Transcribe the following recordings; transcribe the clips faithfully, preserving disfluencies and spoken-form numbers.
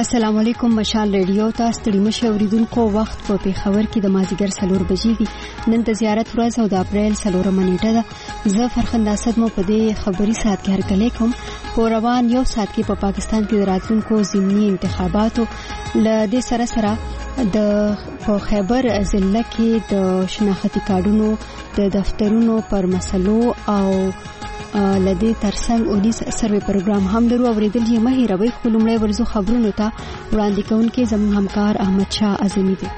السلام علیکم. مشال ریډیو ته ستړي مشه اوریدونکو، وخت په پیښور کې د مازیګر څلور بجې دي. نن د زیارت ورځ او د اپریل څلورمه نیټه ده. زه فرخنده اسد مو په دې خبري ساعت کې هرکلی کوم. په روان یو ساعت کې په پاکستان کې د راتلونکو ضمني انتخاباتو ل دې سره سره د په خیبر ضلع کې د شناختی کارډونو د دفترونو پر مسلو او لدې ترڅنګ اونیس سروې پروګرام هم لرو. اوریدل یې مه هېروئ. خو لومړی ورځو خبرونو ته وړاندې کوونکی زموږ همکار احمد شاه اعظمي دی.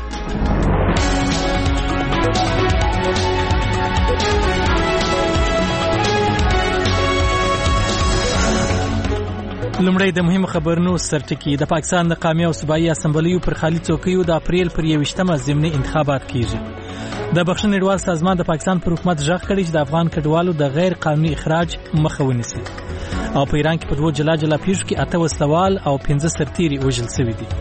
لومړی د مهمو خبرونو سرټکی. د پاکستان د قومي او صوبایي اسمبلیو پر خالي څوکیو د اپریل پر یوویشتمه ضمني انتخابات کیږي. د بخښنې نړیوال سازمان د پاکستان پر حکومت ژغ کړی چې د افغان کډوالو د غیر قانوني اخراج مخه ونیسي. او په ایران کې په دوه جلا جلا پیښو کې اته وسلوال او پنځه سرتیري وژل شوي دي.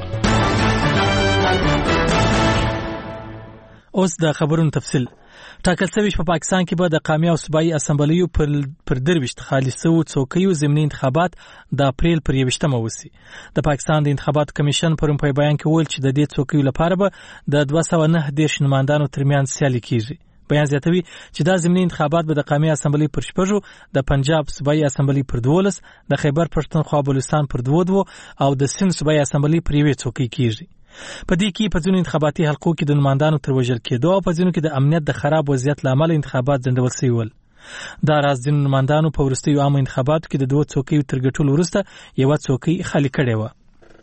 اوس د خبرونو تفصیل. ټاکل شوی په پاکستان کې به د قومي او صوبایي اسمبلیو پر پر درويشت خالي سو څوکیو ضمني انتخابات د اپریل پر یوویشتمه وسی. د پاکستان د انتخاباتو کمیشن پرون په بیان کې ویل چې د دې څوکیو لپاره به د دوه سوه نهه دېرش نمائندانو ترمنځ سیالي کیږي. بیان زیاتوي چې دا ضمني انتخابات به د قومي اسمبلی پر شپږو، د پنجاب صوبایي اسمبلی پر دولس، د خیبر پښتونخوا بلوچستان پر دوه دوه او د سند صوبایي اسمبلی پر یوې څوکۍ کیږي. په دې کې په ځینو انتخاباتي حلقو کې د نمائندانو تر وژل کېدو او په ځینو کې د امنیت د خراب وضعیت له امله انتخابات ځنډول شوي ول. دا راز ځینو نمائندانو په وروستیو عامو انتخاباتو کې د دوه څوکیو تر ګټلو وروسته یوه څوکۍ خالي کړې وه.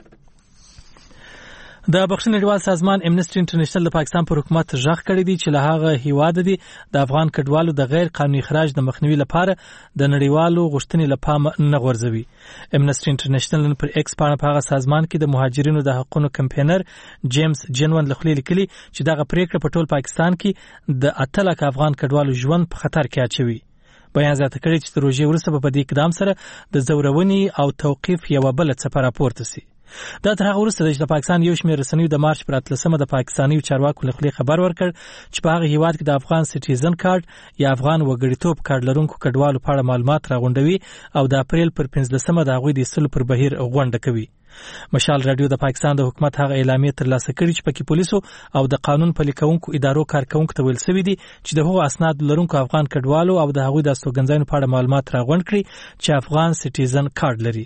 د بخښنې نړیوال سازمان امنیسټي انټرنیشنل د پاکستان پر حکومت ژغ کړی دی چې له هغه هیواده دي د افغان کډوالو د غیر قانوني اخراج د مخنیوي لپاره د نړیوالو غوښتنې له پامه نه غورځوي. امنیسټي انټرنیشنل نن پر ایکس پاڼه په هغه سازمان کې د مهاجرینو د حقوقو کمپاینر جیمز جنون له خولې لیکلي چې دغه پریکړه په ټول پاکستان کې د اته لکه افغان کډوالو ژوند په خطر کې اچوي. بیان زیاته کړی چې د روژې وروسته په دې اقدام سره د زورونې او توقیف یوه بله څپه راپورته سي. دا تر هغه وروسته چې د پاکستان یو شمېر رسنیو د مارچ پر اتلسمه د پاکستانیو چارواکو له خولې خبر ورکړ چې په هغه هیواد کې د افغان سټیزن کارت یا افغان وګړیتوب کارت لرونکو کډوالو په اړه معلومات راغونډوي او د اپریل پر پنځلسمه د هغوی د ایستلو پر بهیر غونډه کوي. مشال رادیو د پاکستان د حکومت هغه اعلامیه ترلاسه کړې چې پکې پولیسو او د قانون پلي کوونکو ادارو کارکوونکو ته ویل شوي دي چې د هغو اسناد لرونکو افغان کډوالو او د هغوی د استوګنځایونو په اړه معلومات راغونډ کړي چې افغان سټیزن کارت لري.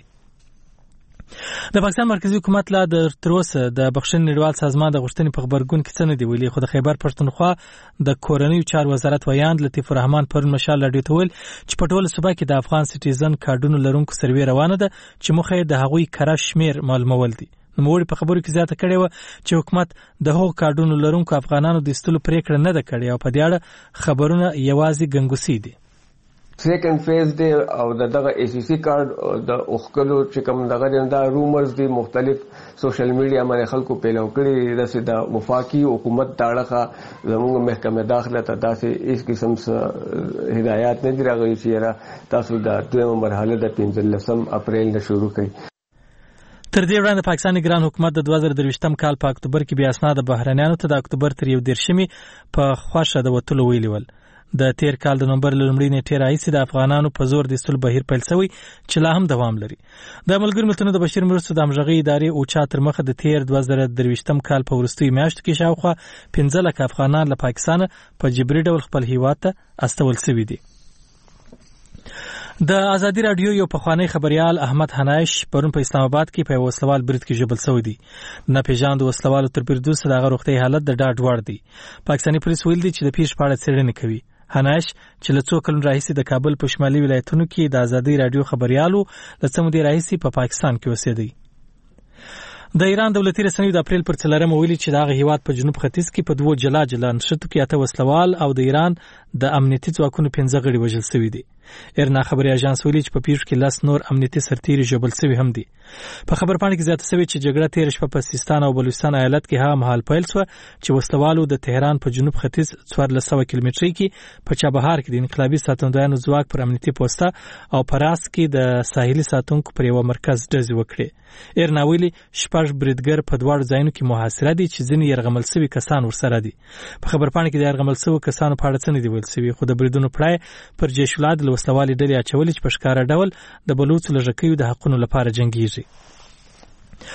د پاکستان مرکزی حکومت لا د تر اوسه د بخښنې نړیوال سازمان د غوښتنې په خبرګون کې څه نه دی ویلي. خو د خیبر پښتونخوا د کورنیو چارو وزارت ویاند لطیف الرحمن پرون مشال راډیو ته ویل چې په ټوله صوبه کې د افغان سټیزن کارډونو لرونکو سروې روانه ده چې موخه یې د هغوی کره شمیر معلومول دي. نوموړي په خبرو کې زیاته کړې وه چې حکومت د هغو کارډونو لرونکو افغانانو د ایستلو پریکړه نه ده کړې او په دې اړه خبرونه یوازې ګنګوسې دي. سیکنډ فیز دی او دغه ای سی سی کارت د اوخکلو چې کوم دغه دا رومرز دی مختلف سوشل میډیا باندې خلکو پیلو کړي داسې د وفاقي حکومت تاړه زموږ محکمه داخله ته داسې هیڅ قسم څه هدایات نه دي راغلي چې تاسو د دویمه مرحله د پنځلسم اپریل نه شروع کړئ. تر دې وړاندې پاکستان ګران حکومت د دوه زره درویشتم کال په اکتوبر کې بیا اسناد بهرنیانو ته د اکتوبر تر یو دېرشمې په خوښه د وتلو ویلي ول. د تیر کال د نومبر له لومړۍ نیټې راهیسې د افغانانو په زور د ایستلو بهیر پیل شوی چې لا هم دوام لري. د ملګرو ملتونو د بشري مرستو د همغږۍ ادارې اوچا تر مخه د تیر دوه زره درویشتم کال په وروستیو میاشتو کې شاوخوا پنځه لکه افغانان له پاکستانه په جبري ډول خپل هیواد ته استول شوي دي. د ازادي راډیو یو پخوانی خبريال احمد حنایش پرون په اسلام آباد کې په وسلوال برید کې ژوبل شوی دی. نه پیژاندو وسلوالو تر بریدو سره دغه روغتي حالت د ډاډ وړ دی. پاکستاني پولیس ویل دي چې د پیښې په اړه څېړنې کوي. حنایش چې له څو کلونو راهیسې د کابل په شمالي ولایتونو کې د ازادي راډیو خبريالو له څه مودې راهیسې په پاکستان کې اوسېدی. د ایران دولتي رسنیو د اپریل پر څلورمه ویلي چې دغه هیواد په جنوب ختیځ کې په دوه جلا جلا نښتو کې اته وسلوال او د ایران د امنیتي ځواکونو پنځه غړي وژل شوي دي. ایرنا خبري اژانس ویلي چې په پیښو کې لس نور امنیتي سرتیري ژوبل شوي هم دي. په خبرپاڼه کې زیاته شوې چې جګړه تېره شپه په سیستان او بلوچستان ایالت کې هغه مهال پیل شوه چې وسلوالو د تهران په جنوب ختیځ څوارلس سوه کیلومترۍ کې په چابهار کې د انقلابي ساتندویانو ځواک پر امنیتي پوسته او په راس کې د ساحلي ساتونکو پر یوه مرکز ډزې وکړې. ایرنا ویلي شپږ بریدګر په دواړو ځایونو کې محاصره دي چې ځینې یرغمل شوي کسان ورسره دي. په خبرپاڼه کې د یرغمل شوو کسانو په اړه څه نه دي ویل شوي، خو د بریدونو پړای پر جیش العدل له وسلوالې ډلې اچولې چې په ښکاره ډول د بلوڅو له ژکیو د حقونو لپاره جنګیږي.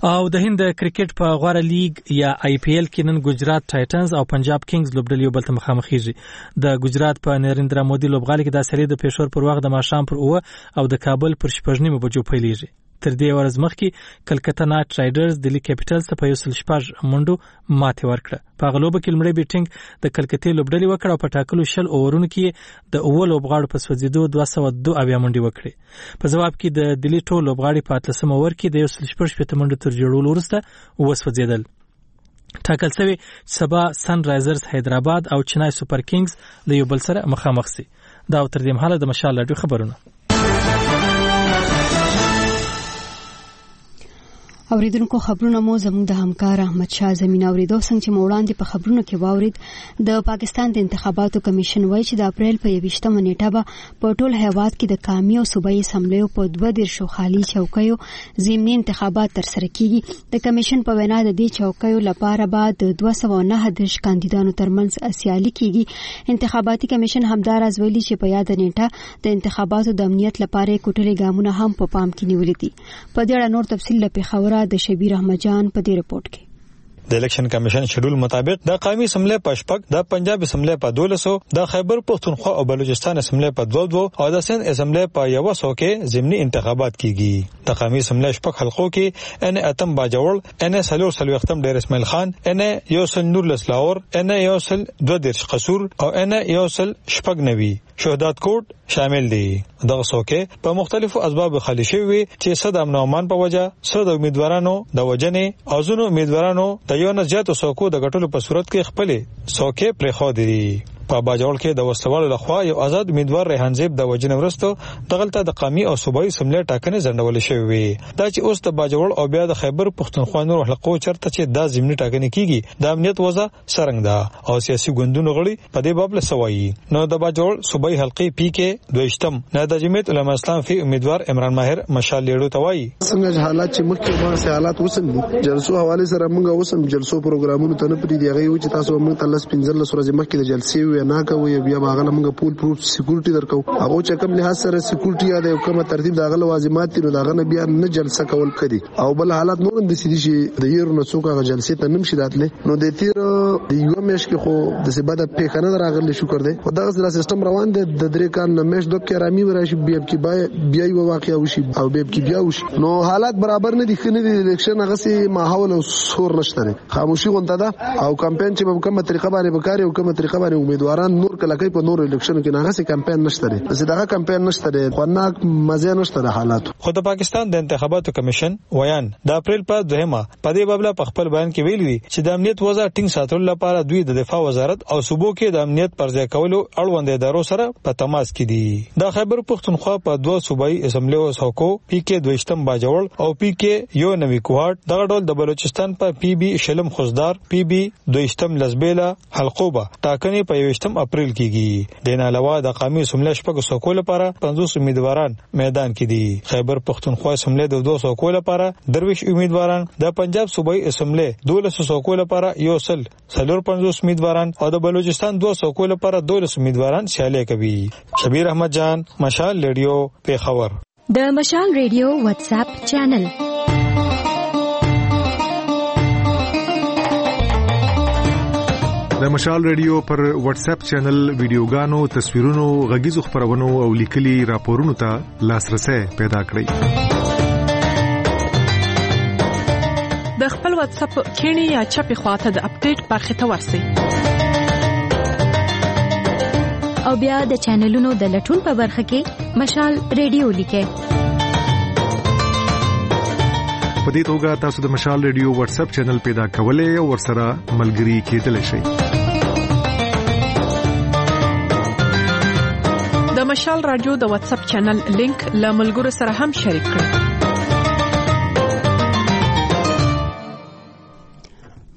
او د هند کرکټ په غوړه لیګ یا آی پی ایل کې نن ګجرات ټایټنز او پنجاب کینګز لوبډلې یو بل ته مخامخېږي د ګجرات په نریندرا مودي لوبغالي کې د سری د پېښور پر وخت د ماښام پر اوه او د کابل پر شپږ نیمو بجو پیلېږي. تر دې ورځ مخکې کلکته نایټ رایډرز دلی کیپټلز ته په یو سل شپږ منډو ماتې ورکړه. په هغه لوبه کې لومړی بیټینګ د کلکتې لوبډلې وکړه او په ټاکلو شل اوورونو کې د اوه لوبغاړو په سوځېدو دوه سوه دوه اویا منډې وکړې. په ځواب کې د دلی ټول لوبغاړي په اتلسم اوور کې د یو سل شپږ شپېته منډو تر جوړولو وروسته وسوځېدل. ټاکل شوی سبا سن رایزرز حیدرآباد او چنای سوپر کینګز له یو بل سره مخامخ شي. دا تر دې مهاله د مشال راډیو خبرونه. اوریدونکو خبرونه مو زموږ د همکار احمد شاه زمين اوریدو څنګه چې موړاندې په خبرونو کې واورید د پاکستان د انتخاباتو کمیشن وایي چې د اپریل په یویشتمه نیټه به په ټول هیواد کې د قومي او صوبایي اسمبلیو په دوه دیرشو خالي چوکیو ضمني انتخابات ترسره کیږي. د کمیشن په وینا د دې چوکیو لپاره به د دوه سوه نهه دیرش کاندیدانو ترمنځ سیالي کیږي. انتخاباتي کمیشن همداراز ویلي چې په یاد نیټه د انتخاباتو د امنیت لپاره کوټلي ګامونه هم په پام کې نیولې دي. په دې اړه نور تفصیل له پیښور د شبیر احمد جان په دې رپورت کې. د الیکشن کمیشن شیډول مطابق د قومي اسمبلی په شپږ، د پنجاب اسمبلی په دولسو، د خیبر پختونخوا او بلوچستان اسمبلی په دوه دوه او د سند اسمبلی په یو سو کې ضمني انتخابات کیږي. د قومي اسمبلی شپږ حلقو کې ان اتم باجوړ، ان سلور سلوختم ډیر اسماعیل خان، ان یوسل نور لسلاور، ان یوسل دوه دیرش قصور او ان یوسل شپږ نوي شهادت کوټ شامل دي. دغه څوکې په مختلفو اسباب خالی شوی چې صد امن او امان په وجه صد امیدوارانو د وجنې او ځینو امیدوارانو د یو نه زیاتو څوکو د غټلو په صورت کې خپل څوکې پرې خو دي. په باجوړ کې د وسوالو لخوا یو آزاد امیدوار ریحان زیب د وجنې ورسته دغلطه د قومي او صوبایي اسمبلی ټاکنې ځنډول شوې وي. دا چې اوس د باجوړ او بیا د خیبر پختونخوا نور حلقو چرته چې د ضمني ټاکنې کیږي د امنیت وضع سرنګ ده او سیاسي ګوندونو غړي په دې باب له سوایي. نو د باجوړ صوبایي حلقې پی کې دویشتم نه د جمعیت علماء اسلام فی امیدوار عمران ماهر مشال لیړو توایي څنګه حالات چې مخکې ما سه حالات وسم جلسو حواله سره موږ وسم جلسو پروګرامونو ته نه پری دیغه یو چې تاسو موږ تلس پنځل ورځې مخکې د جلسې وې نه کوي بیا باغله موږ پول پروف سکیورټي درکو هغه چې کوم له سره سکیورټي یا د کومه ترتیب داغه لوازمات دي داغه نه بیا نه جلسه کول کړي او بل حالات نور د سړي شي د یو نه څوک هغه جلسې ته نم شي داتله نو د تیر د یو مېش کې خو د سبا د پیخنه راغلی شکر دی او دغه سیستم روان دی د درې کال نه مېش دوه کې رامي ورشي بیا کې بیا یو واقعیا وشي او بیا کې بیا وشي نو حالات برابر نه دي خنه د الیکشن هغه سي ماحول او سور نشته خاموشي غونډه ده او کمپاین چې په کومه طریقه باندې وکړي او کومه طریقه باندې امیدواران نور کله کوي په نور الیکشن کې نه غسي کمپاین نشته لري زه کمپاین نشته لري خناک مزه نشته د حالات. خو د پاکستان د انتخاباتو کمیشن ویان د اپریل په دوهمه په دې بابل په خپل بیان کې ویلي چې د امنیت وضع ټینګ ساتلو لپاره دوی د دفاع وزارت او صوبو کې د امنیت پرځای کولو اړوند ادارو سره په تماس کې دي. د خیبر پختونخوا په دوه صوبایي اسمبلیو څوکو پی کې دویشتم باجوړ او پی کې یو نوي کوهات دغه ډول د بلوچستان په پی بي شلم خوزدار پی بي دویشتم لزبیلا حلقوبه ټاکنې په یوشتم اپریل کېږي. د نه علاوه د قومي اسمبلی شپږ څوکو لپاره پنځوس امیدواران میدان کې دي. خیبر پختونخوا اسمبلی د دوه څوکو لپاره درویش امیدواران، د پنجاب صوبایي اسمبلی دولس څوکو لپاره یو سل څلور پنځوس امیدواران او د بلوچستان دوه څوکو لپاره دولس امیدواران سیالي کوي. شبیر احمد جان، مشال ریډیو، پیښور. د مشال ریډیو واتس اپ چینل د مشال ریډیو پر واتس اپ چینل ویډیوګانو، تصویرونو، غږیزو خبرونو او لیکلي راپورونو ته لاسرسي پیدا کړئ. د خپل واتس اپ کینی یا چپی خواته د اپډیټ برخه ته ورسئ او بیا د چینلونو د لټون په برخه کې مشال ریډیو لیکئ. په دې توګه تاسو د مشال ریډیو واتس اپ چینل پیدا کولای او ورسره ملګري کېدلی شئ. د مشال رادیو د واتس اپ چینل لینک له ملګرو سره هم شریک کړئ.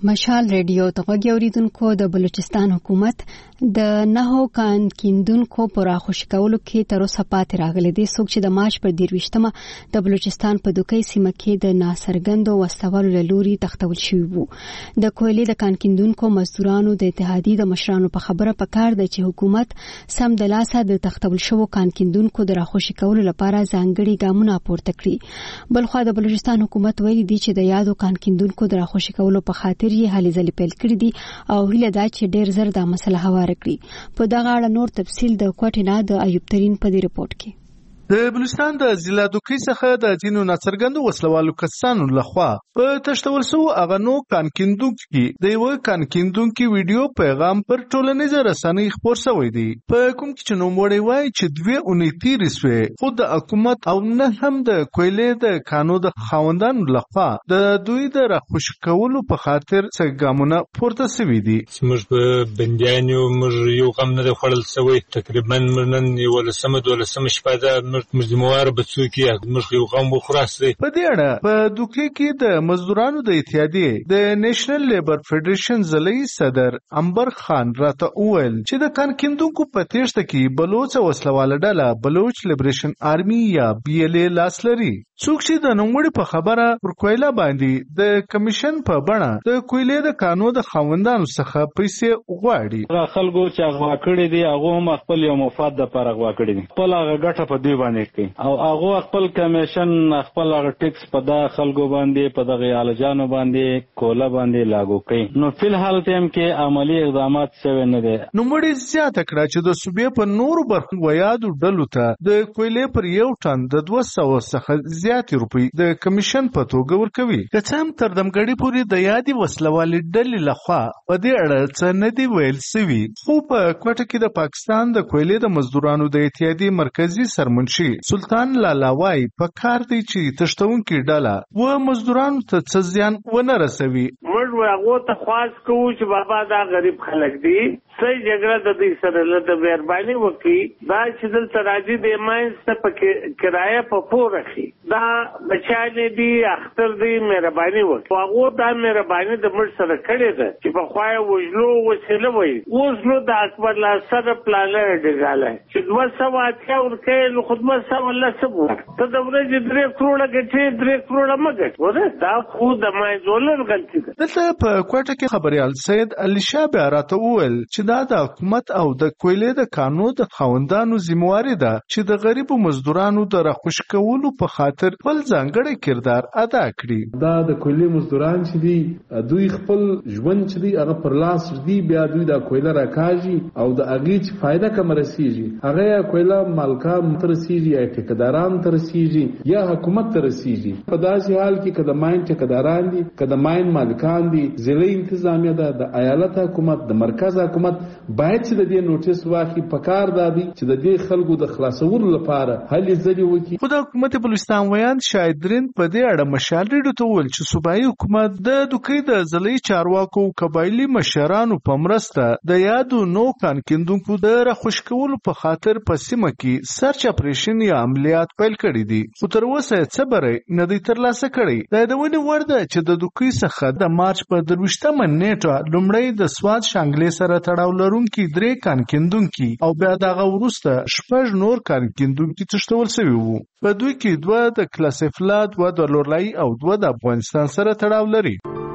مشال ریډیو ته غوږی اوریدونکو د بلوچستان حکومت د نهو کان کیندونکو پر راخوشي کولو کې تر اوسه پاتې راغلي دي څوک چې د مارچ پر دیرويشتمه د بلوچستان په دوکۍ سیمه کې د ناسرګندو وسوالو لوري تختول شوی وو د کویلې د کان کیندونکو مزدورانو د اتحادیې د مشرانو په خبره پکار ده چې حکومت سم د لاسه د تختول شوو کان کیندونکو د راخوشي کولو لپاره ځانګړي ګامونه پورته کړي بلخو د بلوچستان حکومت ویلي دی چې د یادو کان کیندونکو د راخوشي کولو په خاطر یې هلي ځلې پیل کړې دي او هیله ده چې ډېر زر دا مسله هواره کړي په دغه اړه نور تفصیل د کوټې نه د ایوب ترين په دې رپورت کې د بلوچستان د ضلع دوکۍ څخه د ځینو ناڅرګندو وسلوالو کسانو لخوا په تشتول سو اغنو کان کیندونکو د یو کان کیندونکو ویډیو پیغام پر ټولنیزو رسنۍ خپور شوی دی په کوم کې چې نو موړی وای چې دوی اونۍ تیر سوی خود د حکومت او نه هم د کویلې د قانون د خاوندانو لخوا د دوی د راخوش کولو په خاطر څه ګامونه پورته شوی دي موږ په بندیانو موږ یو غم نه خړل شوی تقریبا نن یو لسمه دولسمه شپه ده مزدموار بڅوکي موږ یو غم وخراسي په دې اړه په دوکۍ کې د مزدورانو د اتحادیې د نېشنل لیبر فدریشن ځلې صدر انبر خان راته وویل چې د کان کیندونکو په تیښته کې بلوچ وسلواله ډله بلوچ لیبریشن آرمي یا بي ال اي لاس لري څوک چې د نوموړي په خبره پر کویلا باندې د کمیشن په بڼه د کویلې د قانون د خاوندانو څخه پیسې غواړي خلکو چې غوا کړی دي هغه هم خپل یو مفاد د پر غوا کړی دي خپل هغه ګټه په دوی باندې او هغه خپل کمیشن خپل هغه ټیکس په دا خلکو باندې په دغه الجانو باندې کوله باندې لاګو کوي نو په حال تیم کې عملی اقدامات شوه نه دي نو مړي زیاته کړه چې د صوبې په نورو برخو ویادو ډلو ته د کویلې پر یو ټن د دوه سوه څخه زیاتې روپۍ د کمیشن په توګه ورکوي که څه هم تر دمګړي پورې د یادې وسلوالې ډلې لخوا په دې اړه څه نه دي ویل سوي خو په کوټه کې د پاکستان د کویلې د مزدورانو د اتحادیې مرکزی سرمنشي سلطان لالاوای په کار دی چې تشتونکي ډله و مزدورانو ته څه زیان ونه رسوي موږ هغه ته خواست کوو چې بابا دا غریب خلک دي صحیح جګړه د دې سره له مهرباني وکړي دا چې دلته راځي د ماینس ته په کرایه په پور راخي دا بچانه دي اختر دي مهرباني وکړي هغه دا مهرباني د مر سره کړې ده چې په خوای وجلو وسیله وي وزلو د اکبر لا سره پلانر دیګاله چې دوه سوه اتیا ورکه له خدمت سره الله سبو ته د ورځې درې کروڑه ګټې درې کروڑه مګټ وره دا خو د مایزولر غلطي ده دلته په کوټه کې خبريال سید علي شاه راته وویل چې دا د حکومت او د کویلې د قانون د خاوندانو ذمہواری ده چې د غریبو مزدورانو د راخوش کولو په خاطر خپل ځانګړی کردار ادا کړي دا د کویلې مزدوران چې دي دوی خپل ژوند چې دی هغه پر لاس دی بیا دوی د کویلې راکاږي او د اغي چې فائدہ کم رسیږي هغه کویلې مالکان تر رسیږي یا ټیکداران تر رسیږي یا حکومت تر رسیږي په داسې حال کې کله ماین ټیکداران دي کله ماین مالکان دي ضلعي انتظامیه ده د ایالت حکومت د مرکز حکومت باید چې د دې نوټیس واخی پکار دادي چې د دې خلکو د خلاصولو لپاره هلي ځلې وکړي خو د حکومت بلوچستان ویان شایدرین په دې اړه مشال ریډیو ته وویل چې صوبایي حکومت د دوکۍ د ځلې چارواکو قبایلی مشرانو په مرسته د یادو نو کان کیندونکو د راخوش کولو په خاطر په سیمه کې سرچ اپریشن یا عملیات پیل کړي دي خو تر اوسه څه بری نه دی ترلاسه کړي دا د ونی ورده چې د دوکۍ څخه د مارچ په درويشتمه نیټه لومړی د سواد شانګلې سره تړاو لرونکي درې کان کیندونکي او بیا دغه وروسته شپږ نور کان کیندونکي تشتول شوي وو په دوی کې دوه د کلاسیفلا دوه د لورلای او دوه د افغانستان سره تړاو لري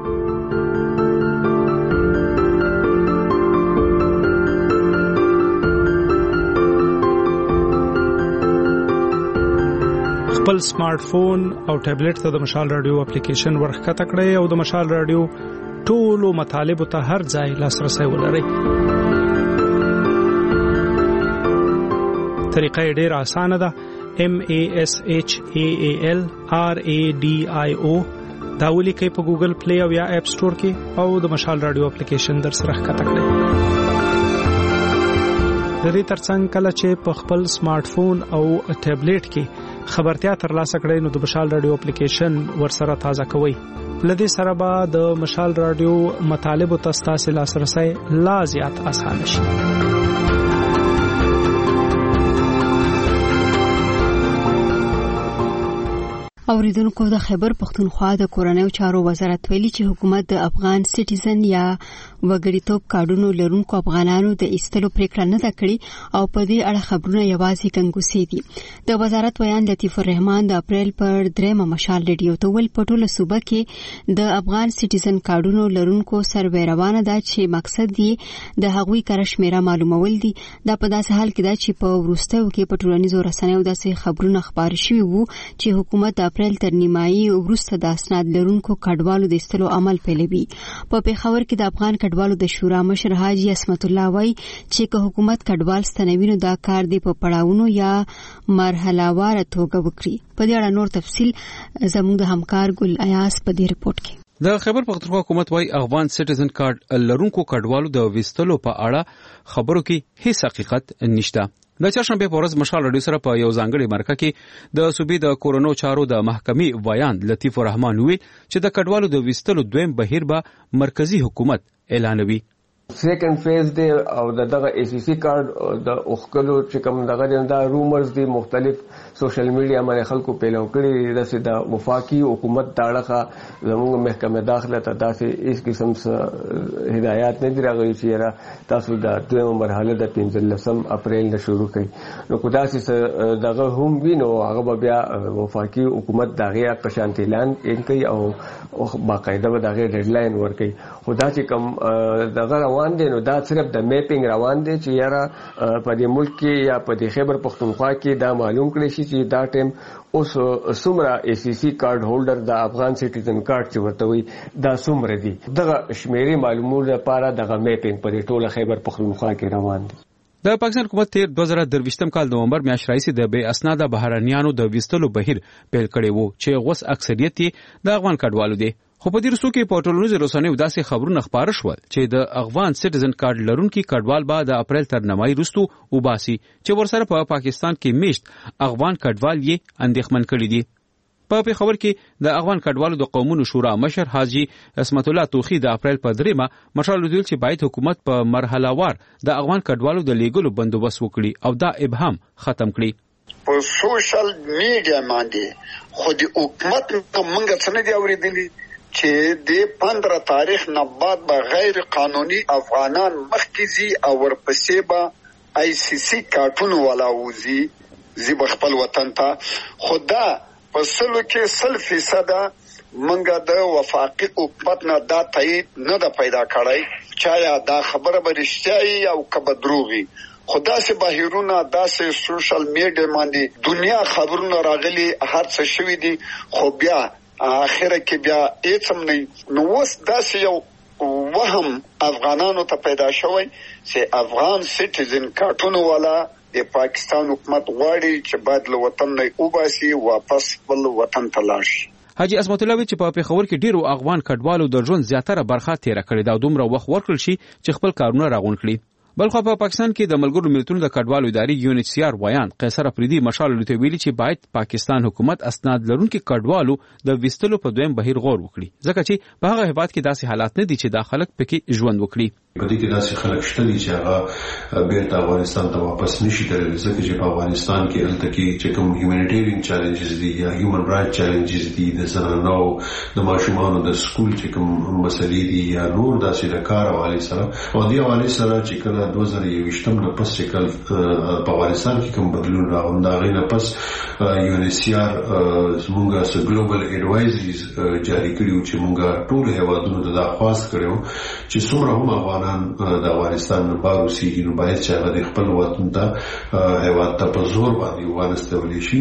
خپل سمارټ فون او ټابلیټ ته د مشال رادیو اپلیکیشن ورخکته کړئ او د مشال رادیو ټولو مطالبه ته هر ځای لاسرسي ولرئ طریقه ډېر اسانه ده M A S H A A L R A D I O دا ولیکئ په ګوګل پلی او یا اپ سٹور کې او د مشال رادیو اپلیکیشن در سره ښکته کړئ د دې ترڅنګ کله چې په خپل سمارټ فون او ټابلیټ کې خبرتیا ترلاسه کړئ نو د مشال رادیو اپلیکیشن ورسره تازه کوئ لدې سره به د مشال رادیو مطالب او تاسو لاسرسي لا زیات اسانه شي اوریدونکو د خیبر پختونخوا د کورنیو چارو وزارت ویلي چې حکومت د افغان سټیزن یا وګړیتوب کارډونو لرونکو افغانانو د ایستلو پریکړه نه ده کړې او په دې اړه خبرونه یوازې ګنګوسې دي. د وزارت ویان لطیف الرحمن د اپریل پر دریمه مشال ریډیو ته ویل په ټوله صوبه کې د افغان سټیزن کارډونو لرونکو سروې روانه ده چې مقصد یې د هغوی کره شمیره معلومول دي. دا په داسې حال کې ده چې په وروستیو کې په ټولنیزو رسنیو داسې خبرونه خپاره شوي وو چې حکومت د اپریل تر نیمایي وروسته د اسناد لرونکو کډوالو د ایستلو عمل پیلوي. په پیښور کې د افغان کډوالو د شورا مشر حاجی اسمت الله وایي چې که حکومت کډوال ستنوي نو دا کار دی په پړاوونو یا مرحله وار توګه وکړي. په دې اړه نور تفصیل زموږ د همکار ګل ایاس په دې رپورت کې. د خیبر پختونخوا حکومت وايي افغان سټیزن کارت لرونکو کډوالو د ویستلو په اړه خبرو کې هیڅ حقیقت نشته. د چهارشنبه په ورځ مشال رادیو سره په یو ځانګړي مرکه کې د صوبې د کورونو چارو د محکمې ویان لطیف الرحمن ویل چې د کډوالو د ویستلو دویم بهیر به مرکزی حکومت اعلانوي. سیکنډ فیز دی او دغه ای سی سی کارت د اوخکلو چې کوم دغه دا رومرز دي مختلف سوشل میډیا باندې خلکو پیلو کړي د د وفاقي حکومت تاړه زموږ محکمه داخله ته داسې هیڅ قسم څه هدایات نه دي راغلي چې تاسو د دویمه مرحله د پنځلسم اپریل نه شروع کړئ. نو کو داسې دغه هم وینو هغه بیا وفاقي حکومت دغه قشانت اعلان کوي او باقاعده به دغه ډیډلاین ورکړي. خدا چې کوم دغه روان دي نو دا صرف د میپینګ روان دي چې یاره په دې ملک کې یا په دې خیبر پختونخوا کې دا معلوم کړي شي چې دا ټیم اوس څومره ای سی سی کارت هولډر د افغان سټیزن کارت چې ورته وي دا څومره دي. دغه شمیرې معلومولو لپاره دغه میپینګ په دې ټوله خیبر پختونخوا کې روان دي. د پاکستان حکومت تیر دوه زره درویشتم کال نومبر میاشت راځي د بې اسناده بهرانيانو د ویستلو بهیر پیل کړی وو چې غوس اکثریت یې د افغان کډوالو دي. خو په دې رسو کې په ټولنیزو رسنیو داسې خبرونه خپاره شول چې د افغان سټیزن کارت لرونکي کډوال به د اپریل تر نیمایي وروسته وباسي چې ورسره په پاکستان کې میشت افغان کډوال یې اندېښمن کړي دي. په پیښور کې د افغان کډوالو د قومونو شورا مشر حاجی اسمت الله توخی د اپریل په دریمه مشال ویل چې باید حکومت په مرحله وار د افغان کډوالو د لیګلو بندوبست وکړي او دا ابهام ختم کړي. په سوشل میډیا باندې خو د حکومت موږ څنګه دی اوریدلی چې د پندرہ تاریخ نه بعد به غیر قانوني افغانان مخکزي او ورپسې به آی سی سی کارتون والا وزي زی خپل وطن ته. خدا په سلو کې سل فیصد منګه د وفاقي حکومت نه دا تایید نه ده پیدا کړی چې دا خبره به رښتیا او کبه دروغي. خدا سے بهیرونه داسې سوشل میډیا باندې دنیا خبرونه راغلي هر څه شوي دي خو بیا اخره کې بیا هیڅ هم نه. نو اوس داسې یو وهم افغانانو ته پیدا شوی چې افغان سټیزن کارتونو والا د پاکستان حکومت غواړي چې باید له وطن نه وباسي واپس خپل وطن ته لاړ شي. حاجی اسمت الله چې په پیښور کې ډیرو افغان کډوالو د ژوند زیاتره برخه تیر کړې دا دومره وخت ورکړل شي چې خپل کارونه راغون کړي. بلخو په پاکستان کې د ملګرو ملتونو د کډوالو ادارې یو ان ایچ سی آر ویان قیصر افریدي مشال لته ویلي چې باید پاکستان حکومت اسناد لرونکي کډوالو د ویستلو په دویم بهیر غور وکړي ځکه چې په هغه هیواد کې داسې حالات نه دي چې دا خلک پکې ژوند وکړي. په دې کې داسې خلک شته دي چې هغه بیرته افغانستان ته واپس نشي تللی ځکه چې په افغانستان کې هلته کې چې کوم هیومانیټیرین چیلنجز دي یا هیومن رائټ چیلنجز دي د زنانو د ماشومانو د سکول چې کوم مسلې دي یا نور داسې د کار حوالې سره او دې حوالې سره چې کله دوه زره یوویشتم نه پس چې کله په افغانستان کې کوم بدلون راغلی د هغې نه پس یو ان ایچ سی آر زموږ څه ګلوبل ایډوایزریز جاري کړي وو چې موږ ټولو هیوادونو ته دا خواست کړی وو چې څومره هم افغان د افغانستان نه بار اوسېږي نو باید چې هغه د خپل وطن ته هیواد ته په زور باندې وانستولی شي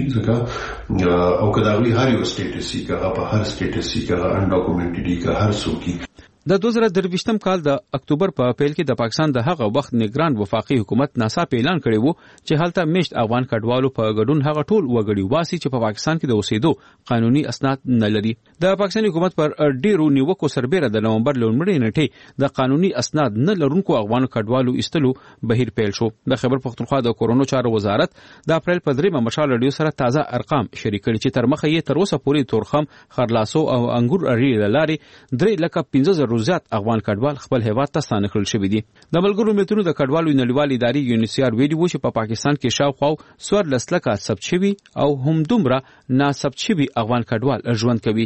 ځکه او که د هغوی هر یو سټیټس وي که هغه په هر سټیټس وي که هغه انډاکومنټډ وي که هر څوک وي. د دوه زره درویشتم کال د اکتوبر په پیل کې د پاکستان د هغه وخت نگران وفاقي حکومت ناڅاپه اعلان کړی وو چې هلته میشت افغان کډوالو په ګډون هغه ټول وګړي واسي چې په پاکستان کې د اوسېدو قانوني اسناد نه لري. د پاکستاني حکومت پر ډیرو نیوکو سربېره د نومبر لومړۍ نیټې د قانوني اسناد نه لرونکو افغان کډوالو ایستلو بهیر پیل شو. د خیبر پختونخوا د کورونو چارو وزارت د اپریل په دریمه مشال رادیو سره تازه ارقام شریک کړي چې تر مخه یې تر اوسه پورې تورخم خرلاسو او انګور اړې لاري درې لکه پنځه زره زره زیات افغان کډوال خپل هیواد ته ستانه کړل شوی دي. د ملګرو ملتونو د کډوالو نړیوال ادارې یو ان ایچ سی آر ویلي وو چې په پاکستان کې شاوخوا څوار لس لکه ثبت شوي او هم دومره ناثبت شوي افغان کډوال ژوند کوي.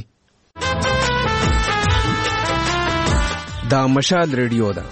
دا مشال ریډیو ده.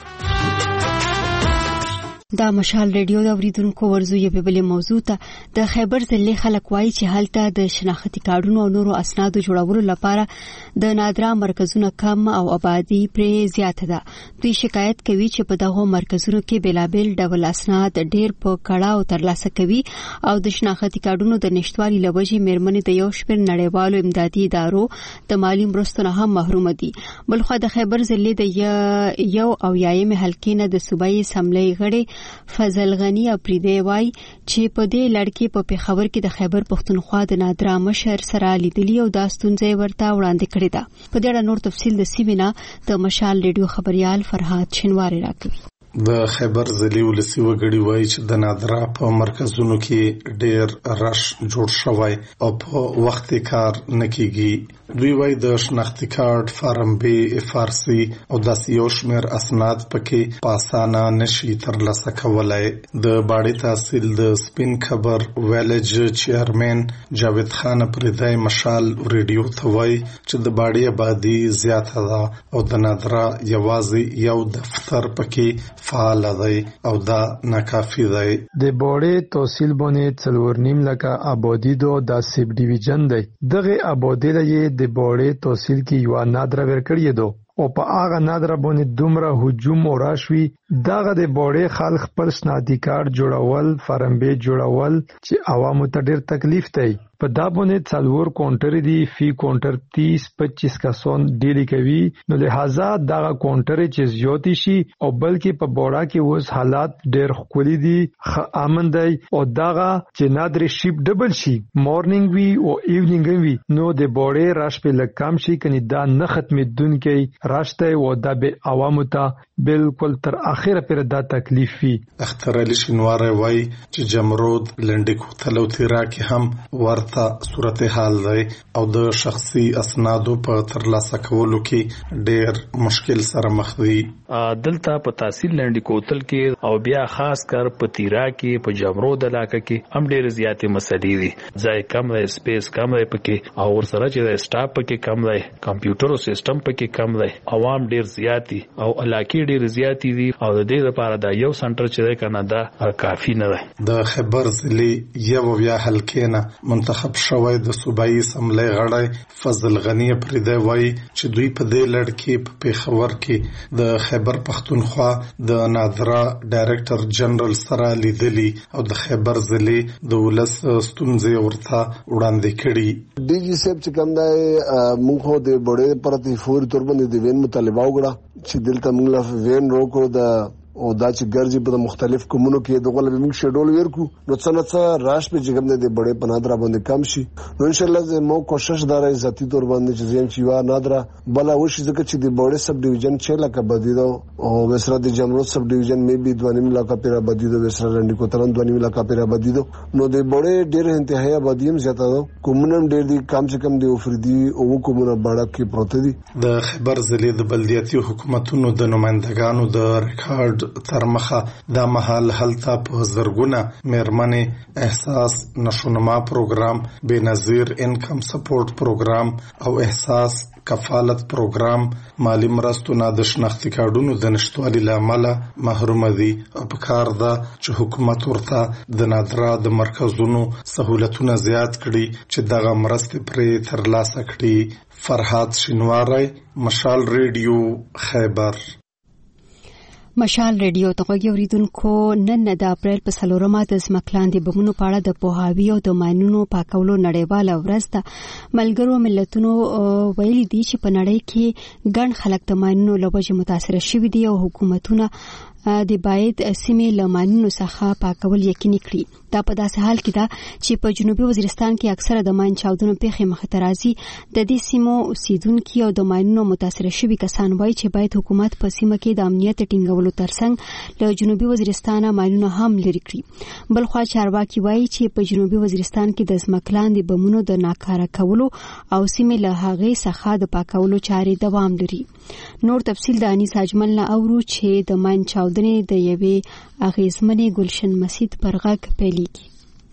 دا مشال ریډیو د اوریدونکو ورزو یې په بل موضوع ته د خیبر ضلع خلک وایي چې هلته د شناختی کارډونو او نورو اسنادو جوړولو لپاره د نادرا مرکزونو کم او آبادی پرې زیاته ده. دوی شکایت کوي چې په دغه مرکزونو کې بلابل ډول اسناد ډېر په کړهو ترلاسه کوي او د شناختی کارډونو د نشټوالي لوجې مېرمنې د یو شمېر نړیوالو امدادي ادارو د مالی مرستو نه هم محروم دي. بلخو د خیبر ضلع د یو او یایم حلقې نه د صوبایي اسمبلی غړي فضل غنی اپریدی وای چې په دې لړ کې په پیښور کې د خیبر پښتونخوا د نادرا مشر سره لیدلی او د ستونزې ورته وړاندې کړې ده. په دې اړه نور تفصیل د سیمینه د مشال ریډیو خبريال فرهاد شینواری راکوي. د خیبر ضلع ولسی وګړي وایي چې د نادرا په مرکزونو کې ډېر رش جوړ شوی او په وخت کار نه کیږي. دوی وایي د شناختی کارت فارم بی فارسی او داسې یو شمېر اسناد پکې په اسانه نشي ترلاسه کولای. د باړې تحصیل د سپین خبر ویلج چیرمن جاوید خان پردای مشال ریډیو ته وایي چې د باړې آبادی زیاته ده او د نادرا یوازې یو دفتر پکې فعال دی او دا ناکافي دی. د باړې تحصیل باندې څلور نیم لکه آبادی دو د سب ډیویژن دی. دغه آبادی لري د باړې تحصیل کې یو نادره ورکړی دو او په هغه نادره باندې دومره هجوم او راشوي دغه د باړې خلک خپل شناختی کارت جوړول فارم بی جوړول چې عوامو ته ډېر تکلیف دی. په دا باندې څلور کاونټر دي فی کاونټر تیس پچیس کسان ډیلی کوي نو لہذا دغه کاونټر چې زیاتی شي او بلکې په باړه کې اوس حالات ډېر خولي دي امن دی او دغه چې نادر شیپ ډبل شي مورنینګ وی او ایونینګ وی نو د باړې راش په لکم شي کني دا نه ختمېدونکي راشته او د به عوامو ته بالکل تر اخره پر دا تکلیف وي. اختر علي شینواری وای چې جمرود لنډکو تلو تیرا کې هم ورته صورتحال دی او د شخصي اسنادو په ترلاسه کولو کې ډېر مشکل سره مخ دي. دلته په تحصیل لنډکو تل کې او بیا خاص کر په تیرا کې په جمرود علاقه کې هم ډېر زیاتې مسلې دي. ځای کم دی سپیس کم دی پکې او ورسره چې سټاف پکې کم دی کمپیوټر او سیستم پکې کم دی عوام ډېر زیات دي او علاقې ډېر زیات دي او د دې لپاره دا یو سنټر چې دی کنه دا کافي نه دی. د خیبر ضلع یو بیا حلقې نه منتخب شوی د صوبایي اسمبلی غړی فضل غنی پردی وایي چې دوی په دې لړ کې په پیښور کې د خیبر پښتونخوا د نادرا ډایریکټر جنرال سره لیدلی او د خیبر ضلع د ولس ستونزې ورته وړاندې کړي. ډي جی صاحب چې کوم دی موږ خو د بډې پرتی فوري تور باندې د وین مطالبه وکړه چې دلته موږ لا وین روکو د او دا چې ګرځي په مختلف کومونو کې دغه لږ موږ شډول ورکو نو څه نه څه راش په جګم نه دی بډې په نادرا باندې کم شي نو ان شاء الله زه مو کوشش دارای ذاتی تور باندې چې زم چې وا نادرا بلا وشي ځکه چې د بډې سب ډیویژن چې لکه بدیدو او وسره د جمرود سب ډیویژن مې به دوانیم لکه پیرا بدیدو وسره رندې کو ترن دوانیم لکه پیرا بدیدو نو د بډې ډېر انتهایی آبادیم زیاته دو کومونم ډېر دي کم چې کم دی او فردي او کومونه باړه کې پروت دي. د خیبر ضلع د بلدیاتي حکومتونو د نمائندګانو د ریکارډ تر مخه دا مهال هلته په زرګونه مېرمنې احساس نشونما پروګرام بنظیر انکم سپورټ پروګرام او احساس کفالت پروګرام مالی مرستو نه د شناختی کارډونو د نشټوالي لامل محروم دي او په کار ده چې حکومت ورته د نادرا د مرکزونو سہولتونه زیات کړي چې دغه مرستې پرې ترلاسه کړي. فرهاد شینواری مشال ریډیو خیبر. مشال ریډیو ته غوږی اوریدونکو نن د اپریل په څلورمه د ځمکلاندې بمونو په اړه د پوهاوي او د ماینونو پاکولو نړیواله ورځ ده. ملګرو ملتونو ویلي دي چې په نړۍ کې ګڼ خلک د ماینونو له وجې متاثره شوي دي او حکومتونه د باید سیمې له ماینونو څخه پاکول یقیني کړي. دا په داسې حال کې ده چې په جنوبي وزیرستان کې اکثره د ماین چاودنو پیښې مخې ته راځي. د دې سیمو اوسیدونکي او د ماینونو متاثره شوي کسان وایي چې باید حکومت په سیمه کې د امنیت ټینګولو ترڅنګ له جنوبي وزیرستان ماینونه هم لري کړي. بلخوا چارواکي وایي چې په جنوبي وزیرستان کې د ځمکلاندې بمونو د ناکاره کولو او سیمې له هغې څخه د پاکولو چارې دوام لري. نور تفصیل د انیس اجمل نه اورو چې د ماین چاودنې د یوې اغیزمنې گلشن مسید پر غږ پیلېږي.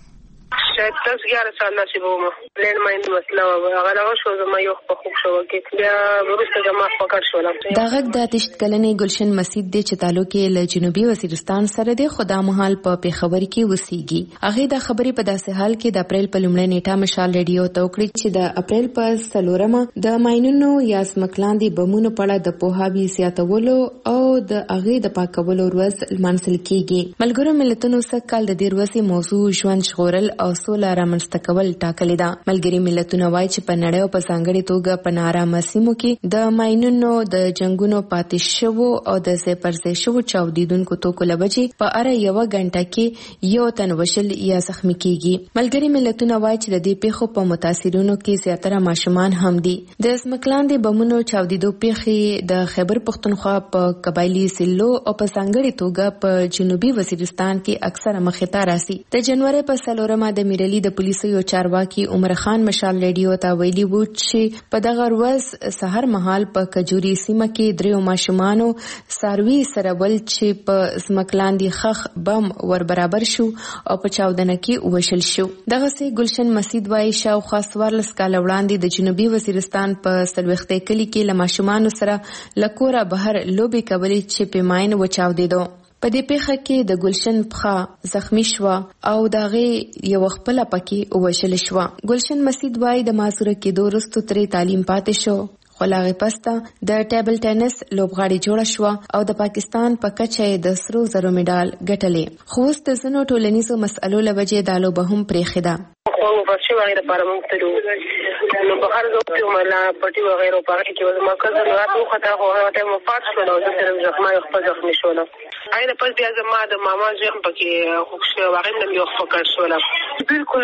شاید دس گیاره سال نصیب ومه لینډ ماین مسله وه هغه دغه شو زما یو په خوب شو کې بیا وروسته زما پکړ شولم. دا غږ د اتشت کلنې گلشن مسید دی چې تعلق یې له جنوبي وزیرستان سره دی خو دا مهال په پیښور کې اوسېږي. هغې دا خبرې په داسې حال کې د اپریل په لومړۍ نیټه مشال ریډیو ته وکړې چې د اپریل په څلورمه د ماینونو یا ځمکلاندې بمونو په اړه د پوهاوي زیاتولو او د هغې د پاکولو ورځ لمانځل کېږي. ملګرو ملتونو سږ کال د دې ورځې موضوع ژوند ژغورل او سوله رامنځته کول ټاکلې ده. ملګري ملتونه وایي چې په نړۍ او په ځانګړې توګه په ناارامه سیمو کې د ماینونو د جنګونو پاتې شوو او د ځای پر ځای شوو چاودیدونکو توکو له وجې په هره یوه غنټه کې یو تن وژل یا زخمي کېږي. ملګري ملتونه وایي چې د دې پیښو په متاثرینو کې زیاتره ماشومان هم دي. د ځمکلاندې بمونو چاودیدو پیښې د خیبر پښتونخوا په قبایلي ضلعو او په ځانګړې توګه په جنوبي وزیرستان کې اکثره مخې ته راځي. د جنوري په څلورمه د میرلي د پولیسو یو چارواکي عمر خان مشال ریډیو ته ویلي وو چې په دغه ورځ سحر مهال په کجوري سیمه کې دریو ماشومانو ساروي سره ول چې په ځمکلاندې خخ بم ور برابر شو او په چاودنه کې وشل شو. دغه سي گلشن مسید وایي شاوخوا څوارلس کاله وړاندې د جنوبي وزیرستان په څلوېښتۍ کلي کې له ماشومانو سره له کوره بهر لوبې کولې چې په ماین وچاودېدو. په دې پیښه کې د گلشن پخه زخمی شوه او د هغې یوه خپله پکې ووژل شوه. گلشن مسید وایي د معذوره کېدو وروسته ترې تعلیم پاتې شو خو له هغې پسته د ټیبل ټینس لوبغاړې جوړه شوه او د پاکستان په کچه یې د سرو زرو میډال ګټلې. خو اوس د ځینو ټولنیزو مسئلو له وجې دا لوبه هم پرېښې ده. وفات شوي هغې دپاره موږ تلو نو په هر ځای کې ومه لا پټي وغیره په هغې کې زما کزن راته وخته خو هغه ټایم وفات شول او زه صرف زخما خپل زخمي شولم. هغې نه پس بیا زما د ماما زوی هم پکې خوږ شوی و هغې هم نه مې وخت پکړ شولم. بلکل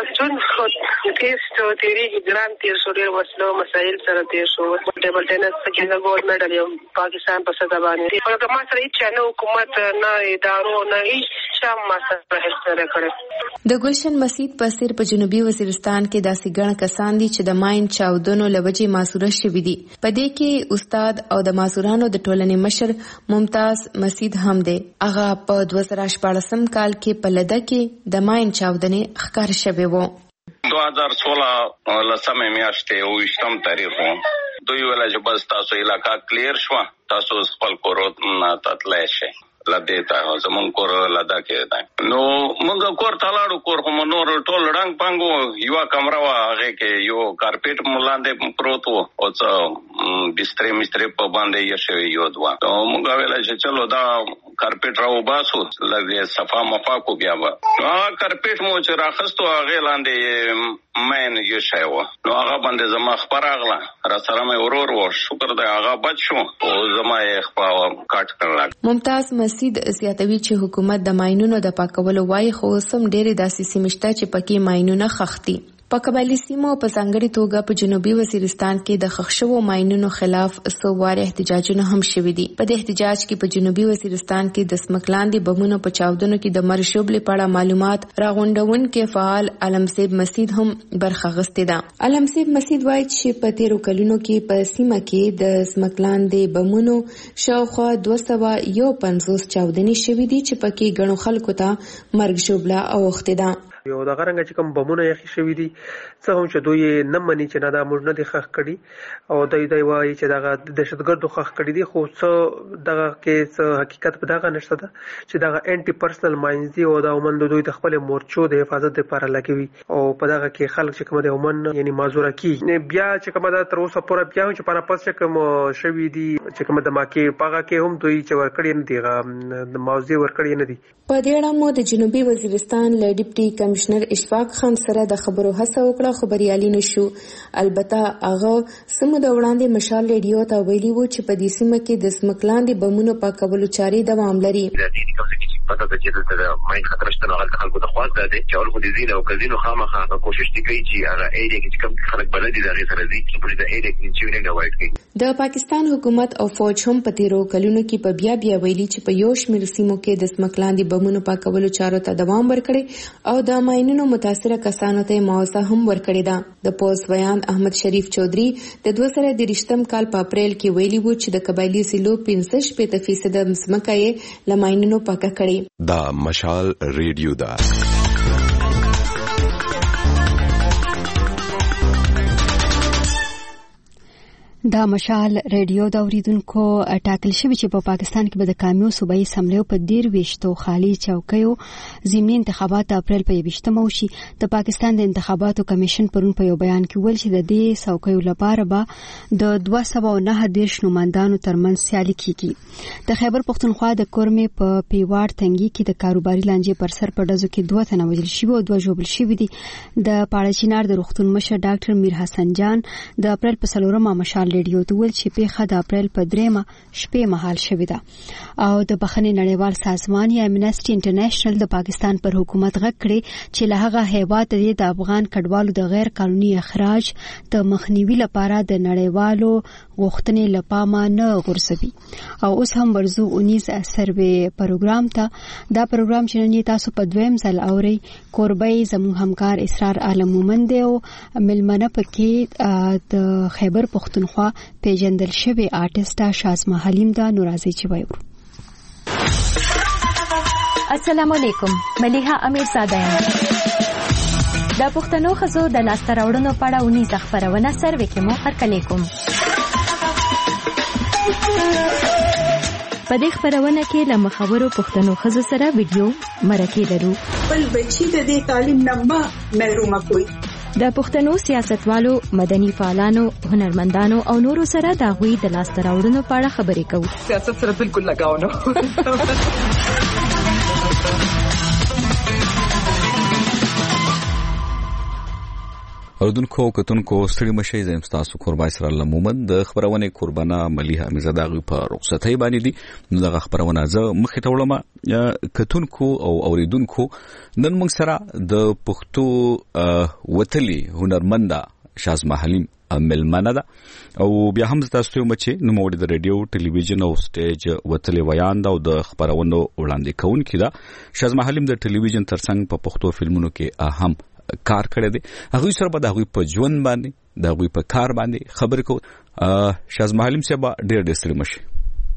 ژوند تېز شو تېرېږي ګران تېر شو ډېر وسلو مسایل سره تېر شو. ټیبل ټینس پکې زه ګولډ میډل یم پاکستان په سطح باندې خو ما سره هېڅ چا نه حکومت نه ادارو نه هېڅ چا ما سره هېڅ نه کړی. د گلشن مسید په څېر په جنوبي وزیرستان کې داسې ګڼ کسان دي چې د ماین چاودنو له وجې معذوره شوي دي. په دې کې استاد او د معذورانو د ټولنې مشر ممتاز مسید هم دی. هغه په دوه زره شپاړسم کال کې په لده کې د ماین چاودنې ښکار شوی و. دوه هزار سوله لسمې میاشتې اوویشتم تاریخ و. دوی ویل چې بس تاسو علاقه کلیر شوه تاسو خپل کورونه ته تللی شئ. لدې ته زمونږ کور لده کې دی. نو موږ کور ته لاړو. کور خو مو نور ټول ړنګ پنګ و. یوه کمره وه هغې کې یو کارپېټ مو لاندې پروت و او څه بسترې مسترې په باندې یې شوي یو دوه. نو موږ ویله چې چلو دا کارپېټ راوباسو لږ یې صفا مفا کو بیا به. نو هغه کارپېټ مو چې راخیستو هغې لاندې مین یوشی و. نو هغه باندې زما خپه راغله. را سره مې ورور و. شکر دی هغه بچ شو او زما یې خپه کاټ کړله. ممتاز مسید زیاتوي چې حکومت د ماینونو د پاکولو وایي خو اوس هم ډېرې داسې سیمې شته چې پکې ماینونه ښخ دي. په قبایلي سیمو په ځانګړې توګه په جنوبي وزیرستان کې د ښخ شوو ماینونو خلاف څو واره احتجاجونه هم شوي دي. په دې احتجاج کې په جنوبي وزیرستان کې د ځمکلاندې بمونو په چاودنو کې د مرګ شوبلې په اړه معلومات راغونډونکي فعال علمسیب مسید هم برخه اخیستې ده. علمسیب مسید وایي چې په تیرو کلونو کې په سیمه کې د ځمکلاندې بمونو شاوخوا دوه سوه یو پنځوس چاودنې شوي دي چې پکې ګڼو خلکو ته مرګ شوبله اوښتې ده. یو دغه رنګه چې کوم بمونه یخي شوي دي څه هم چې دوی نه مني چې نه دا موږ نه دي ښخ کړي او دوی دوی وایي چې دغه دهشتګردو ښخ کړي دي. خو څه دغه کې څه حقیقت په دغه نشته ده چې دغه انټي پرسنل ماینز دي او دا عموما د دوی د خپلې مورچو د حفاظت لپاره لګوي او په دغه کې خلک چې کوم د عموما یعنی معذوره کیږي. بیا چې کومه ده تر اوسه پوره بیا هم چې په پس چې کوم شوي دي چې کومه د ماکې په هغه کې هم دوی چې ورکړي نه دي د موضوع ورکړي نه دي. په دې اړه مو د جنوبي وزیرستان له ډیپټي کمشنر اشفاق خان سره د خبرو هڅه وکړه خو بریالي نشو. البته هغه سمو د وړاندې مشال ریډیو ته ویلي وو چې په دې سیمه کې د سمکلاندې بمونو پاکولو چارې دوام لري. پته ده چې د ماین خطر شته نو هلته خلکو د خواست ده چې اول خو د زینو او کزینو خامخا کوشش کوي چې هغه ایریا کې کوم خلک بلدي د هغې سره ځي چې په دې ایریا کې چې نه وایي کوي. د پاکستان حکومت او فوج هم په تیرو کلونو کې په بیا بیا ویلي چې په یو شمېر سیمو کې د سمکلاندې بمونو پاکولو چارو ته دوام ورکړي او د ماینونو متاثره کسانو ته معاوضه هم ورکړې ده. د پوز ویان احمد شریف چودري د دوه سره د رښتم کال په اپریل کې ویلي وو چې د قبایلی سیلو پنځه شپږ فیصد ځمکه یې له ماینونو پاکه کړې. دا مشال ریډیو ده. دا مشال ریډیو د اوریدونکو ټاکل شوی چې په پا پاکستان کې به د کامیو صوبایي اسمبلیو په ډیر ویشتو خالي چوکیو ضمني انتخابات د اپریل په یویشتمه وشي. د پاکستان د انتخاباتو کمیشن پرون په یو بیان کې ویل چې د دې څوکیو لپاره به د دوه سوه او نهه دېرش نوماندانو ترمنځ سیالي کیږي. د خیبر پښتونخوا د کورمې په پیواړ تنګي کې د کاروباري لانجې پر سر په ډزو کې دوه تنه وژل شوي او دوه ژوبل شوي دي. د پاړه چینار د روغتون مشر ډاکټر میر حسن جان د اپریل په څلورمه مشال ریډیو ته ویل چې پیښه د اپریل په دریمه شپې مهال شوې ده او د بخښنې نړیوال سازمان یا امنسټي انټرنیشنل د پاکستان پر حکومت غږ کړی چې له هغه هیواد د افغان کډوالو د غیر قانوني اخراج د مخنیوي لپاره د نړیوالو غوښتنې لپاره نه غورځوي. او اوس هم ورزو اونیز سروې پروګرام ته دا پروګرام چې نن تاسو په دویم ځل اوري کوربای زموږ همکار اسرار عالم مومند او ملمنه پکې د خیبر پښتونخوا پیجندل شوی آرټیسټا شازما حلیم دا نورازی چې وایو. السلام علیکم، ملیحه امیر زاده یم. د پښتنو ښځو د لاسته راوړنو په اړه اونیزه خپرونه سروې کې مو هرکلی کوم. په دې خپرونه کې له مخورو پښتنو ښځو سره ویډیو مرکې لرو. بل بچی د دې تعلیم نه ما محرومه کوي. د پښتنو سیاستوالو، مدني فعالانو، هنرمندانو او نورو سره د هغوی د لاسته راوړنو په اړه خبرې کوو. سیاست سره بالکل لګاو نه. اوردونکو کتونکو ستړي مشي زم تاسو قربای سره لمومن د خبرونه قربانه مليحه امزاده په رخصتۍ باندې دي. نو دغه خبرونه زه مخې ته وړم. کتونکو او اوریدونکو نن موږ سره د پښتو وتلي هنرمنده شازما حلیم ملمنه ده او بیا هم تاسو ته مچې نو موږ د رادیو ټلویزیون او سټیج وتلي ویان دا او د خبرونو وړاندې کوونکی ده. شازما حلیم د ټلویزیون ترڅنګ په پښتو فلمونو کې اهم کار کړی دی. هغوی سره به د هغوی په ژوند باندې د هغوی په کار باندې خبرې کوو. شازما حلیم صاحب ډېر ډېر ستړي مشي.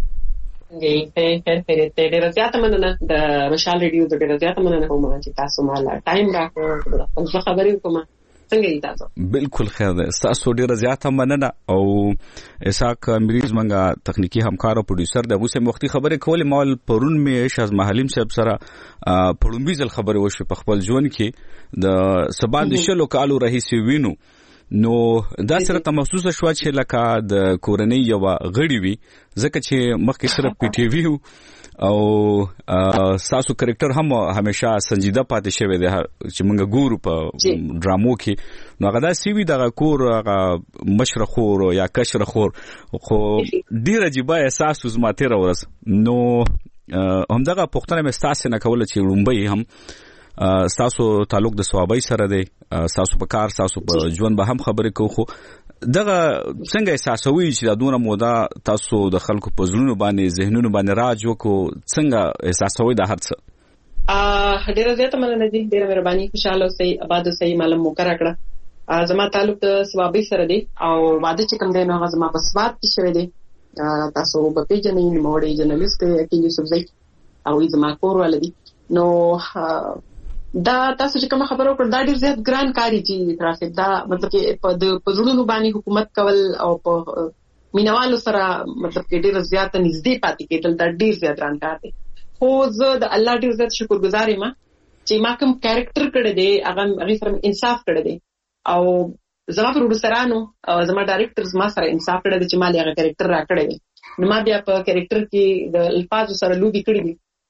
ډېره زیاته مننه د مشال ریډیو د ډېره زیاته مننه کوم چې تاسو مال ټایم راکړو خپل خبرې کوم. څنګه یې تاسو؟ بالکل خیر ده. تاسو ډېره زیاته مننه. او اسحاق امیریز منګه تخنیکی همکار او پروډوسر د اوسه وختي خبرې کولې. مال پرون می شازما حلیم صاحب سره پړومبي ځل خبرې وشو په خپل ژوند کې د سبان د شلو کالو رئیس وینو. نو دا سره ته محسوس شو چې لکه د کورنۍ یو غړي وي ځکه چې مخکې سره پی ټی وی او ساسو کریکټر هم همیشه سنجیده پاتې شوی دی چې موږ ګورو په ډرامو کې. نو هغه دا سی وی د کور هغه مشر خور یا کشر خور خو ډیر عجیب احساس وز ماته راورس. نو همدغه پښتنه مې تاسو نه کوله چې لومبي هم تاسو تعلق د ثوابي سره دی، تاسو په کار تاسو په ژوند به هم خبرې کوو. خو دغه څنګه احساسوي چې د دونه موده تاسو د خلکو په زړونو باندې ذهنونو باندې راج وکړو، څنګه احساسوي د هر څه؟ ا ډیره زیاته مننه دي، ډیره مهرباني، خوشاله اوسئ، آباد اوسئ، معلوم مو کړه. زما تعلق د ثوابي سره دی او واده چې کوم دی نو هغه زما په ثواب کې شوی دی. تاسو په پیژنې نو موړې جرنالست کې یوسف زئی او زما کور ولدي. نو دا تاسو چې کوم خبرو پر دا ډیر زیات ګران کاری چې ترافیک دا مطلب کې په د پزړونو باندې حکومت کول او په مینوالو سره مطلب کې ډیر زیات نږدې پاتې کېدل دا ډیر زیات ګران کار دی. خو زه د الله ډیر زیات شکرګزار یم چې ما کوم کریکټر کړی دی هغه هغه سره انصاف کړی دی او زما پروډوسرانو او زما ډایرکټرز ما سره انصاف کړی دی چې ما هغه کریکټر را کړی دی. نو ما بیا په کریکټر کې د الفاظ سره لوبي کړی دي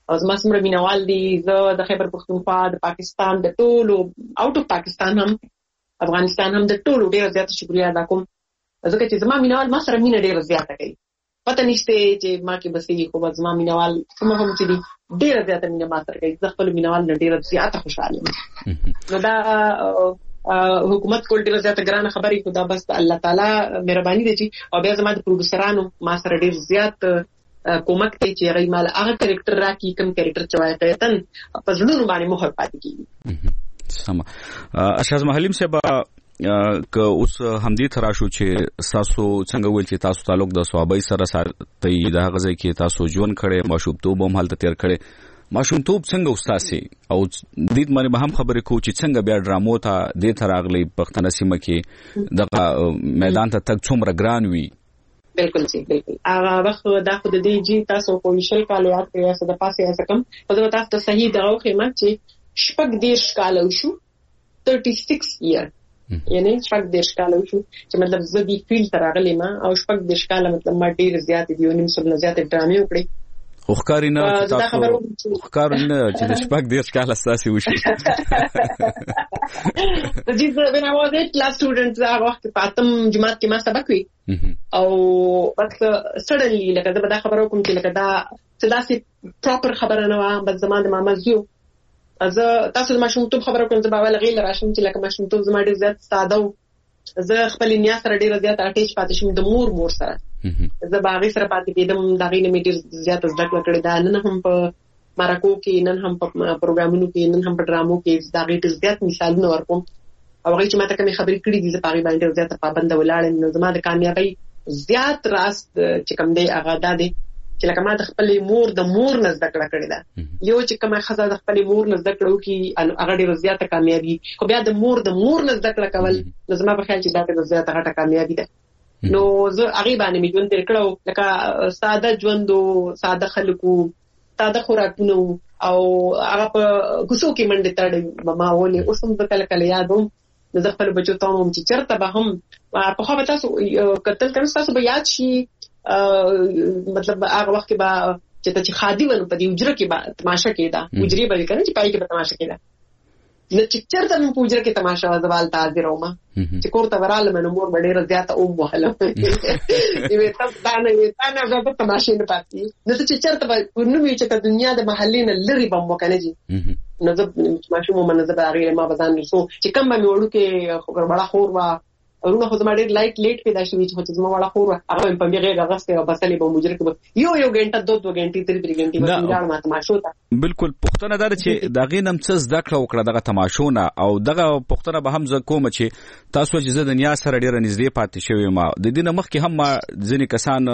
او زما سمره مینوال دي زه د خیبر پختونخوا د پاکستان د ټولو آوټ اف پاکستان هم افغانستان هم د ټولو ډیر زیات شکریا ادا کوم ځکه چې زما مینوال ما سره مینه ډیر زیاته کوي پته نشته چې ما کې بسې خو زما مینوال کوم هم چې دي ډیر زیاته مینه ما سره کوي زه خپل مینوال نه ډیر زیاته خوشاله یم نو دا حکومت کول ډیر زیاته ګرانه خبرې خو دا بس الله تعالی مهرباني دی چې او بیا زما د پروډوسرانو ما سره ډیر زیات کومک کوي چې هغه مال هغه کریکټر راکې کوم کریکټر چې وایي قیتن په ځلونو باندې مخه پاتې کیږي سم اشاز حلیم صاحب که اوس همدې تراشو چې تاسو څنګه ویل چې تاسو تعلق د صحابه سره ساتي د هغه ځای کې تاسو ژوند کړي ماشومتوب هم حالت تیر کړي ماشومتوب څنګه استاسي او دې باندې به هم خبرې کو چې څنګه بیا ډرامو ته د تراغلي پښتنه سیمه کې د میدان ته تک څومره ګران وي بالکل سي بالکل هغه وخت دا خو د دې جی تاسو په ویشل کال یاد کړئ چې د پاسه یا کم په دغه تاسو صحیح دغه خیمه چې شپږ دیرش کال وشو36 ایئر یعنی شپږ دیرش کال وشو چې مطلب زه دې فیلډ ته راغلی ما او شپږ دیرش کال مطلب ما ډیر زیات دی ونیم سره زیات ډرامې وکړې خو ښکاري نه تاسو ښکاري نه چې د شپږ دیرش کال اساسي وشو د دې when I was a class student هغه وخت په اتم جماعت کې ما سبق وی او بس سډنلی لکه دا به خبرو کوم چې لکه دا څه داسې پراپر خبره نه و بس زما د ماما زیو از تاسو د ماشومتوب خبرو کوم چې باور غیل راشم چې لکه ماشومتوب زما ډیر زیات ساده زه خپل نیا سره ډیر زیات اټیچ پاتې شوم د مور مور سره زه باغې سره پاتې کېدم دا غینه مې ډیر زیات زده کړې دا نن هم په مارکو کې نن هم په پروګرامونو کې نن هم په ډرامو کې دا غیر زیات مثالونه ورکوم او هغه چې ماته کومې خبرې کړې دي زه پاره باندې زیات پابند ولاړم نو زما د کامیابی زیات راست چې کوم دی هغه دا دی چې لکه ما د خپل مور د مور نه زده کړه کړې ده یو چې کومه خزه د خپل مور نه زده کړو کې هغه ډیر زیات کامیابی خو بیا د مور د مور نه زده کړه کول نو زما په خیال چې دا ډیر زیات غټه کامیابی ده نو زه هغه باندې مې ژوند تیر کړو لکه ساده ژوند او ساده خلکو ساده خوراکونه او هغه په کوڅو کې منډه تړي ماما ولې اوس هم کله کله یادوم زه خپل بچو ته هم چې چرته به هم په خو به تاسو کتل کړئ تاسو به یاد شي مطلب هغه وخت کې به چې ته خادي ونه په دې اجره کې به تماشا کېده اجري به کنه چې پای کې به تماشا کېده نو چې چرته مې په اجره کې تماشا وځوال تاسو راوما چې کوړه وراله مې نور باندې ډیر او وهله یوه تاسو دا نه وي تا نه به تماشې نه پاتې نو چې چرته په نو چې د دنیا د محلې نه لري به مو کنه جی نو زه ماشوم مې نه زه هغه ما بزان نشو چې کوم مې وړو کې خبر بڑا خور وا ورونه خو زما ډېر لایټ لیټ پیدا شوی چې زما وړا خور هغه په میغه غسته او بسلې به مجرد کې یو یو غنټه دوه دوه غنټې تر درې غنټې به ځان ما تماشو ته بالکل پښتنه دار چې دغه نم څه زده کړه وکړه دغه تماشونه او دغه پښتنه به هم ز کوم چې تاسو چې زه د دنیا سره ډېر نږدې پاتې شوی ما د دې مخ کې هم ما ځنې کسان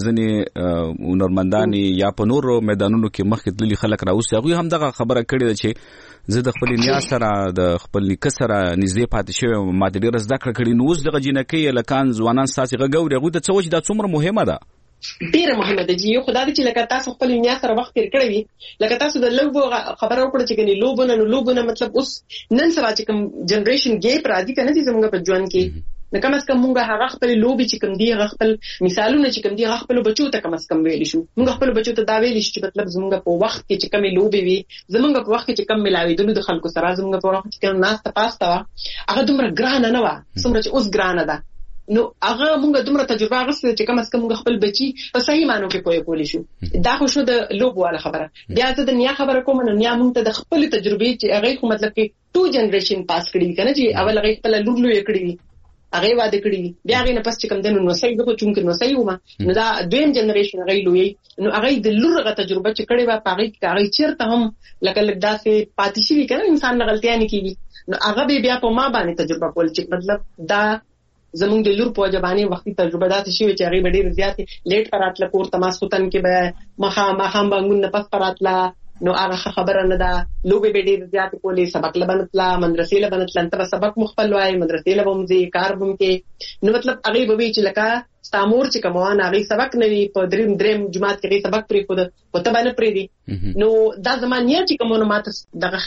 ځنې هنرمندان یا په نور میدانونو کې مخ کې تللي خلک راوځي هغه هم دغه خبره کړې چې زه د خپل نیا سره د خپل نیکه سره نږدې پاتې شوی ما ډېر زده کړه کړې نو اوس دغه جنکې لکان ځوانان ساسي غوړي هغه د څه دا څومره مهمه ده ډیره مهمه ده چې یو خدای دې چې لکه تاسو خپل نیا سره وخت تیر کړی وي لکه تاسو د لوبو خبره وکړه چې کني لوبونه نو لوبونه مطلب اوس نن سبا چې کوم جنریشن ګیپ راځي کنه چې زموږ په ژوند کې نو کوم اس کوم موږ هغه خپل لوبي چې کوم دی هغه خپل مثالونه چې کوم دی هغه خپل بچو ته کوم اس کوم ویل شو موږ خپل بچو ته دا ویل شو چې مطلب زموږ په وخت کې چې کوم لوبي وي زموږ په وخت کې چې کوم ملاوي دلو د خلکو سره زموږ په وخت کې کوم ناس ته پاستا هغه دومره ګرانه نه و څومره چې اوس ګرانه ده نو هغه موږ دومره تجربه غوښته چې کوم اس کوم خپل بچي په صحیح معنی کې پوهه کولی شو دا خو شو د لوب والا خبره بیا ته د نیا خبره کوم نو نیا موږ ته د خپل تجربه چې هغه خو مطلب کې ټو جنریشن پاس کړی کنه چې اول هغه خپل لولو یې کړی هغه واده کړی بیا هغه نه پس چې کوم دنو نو صحیح غو چونکه نو صحیح ومه نو دا دویم جنریشن هغه لوی نو هغه د لورغه تجربه چې کړی و پاره کې هغه چیرته هم لکه لکه داسې پاتې شي کنه انسان نه غلطیاں نه کیږي نو هغه بیا په ما باندې تجربه کول چې مطلب دا زمونږ د لور په ځبانه وختي تجربه داسې شي چې هغه ډېر زیات لیټ پراتله کور تماس ختن کې به مخه مخه باندې نه پس پراتله نو هغه خبره نه ده لوبي به ډېر زیات کولې سبق لبنتلا مدرسې لبنتلا ته سبق مخبل وای مدرسې لبومځي کار بوم کې نو مطلب هغه به چې لکه ستامور چې کومه هغه سبق نه وي په دریم دریم جماعت کې سبق پرې خود پته باندې پرې دي نو دا زمانیه چې کومه ماته دغه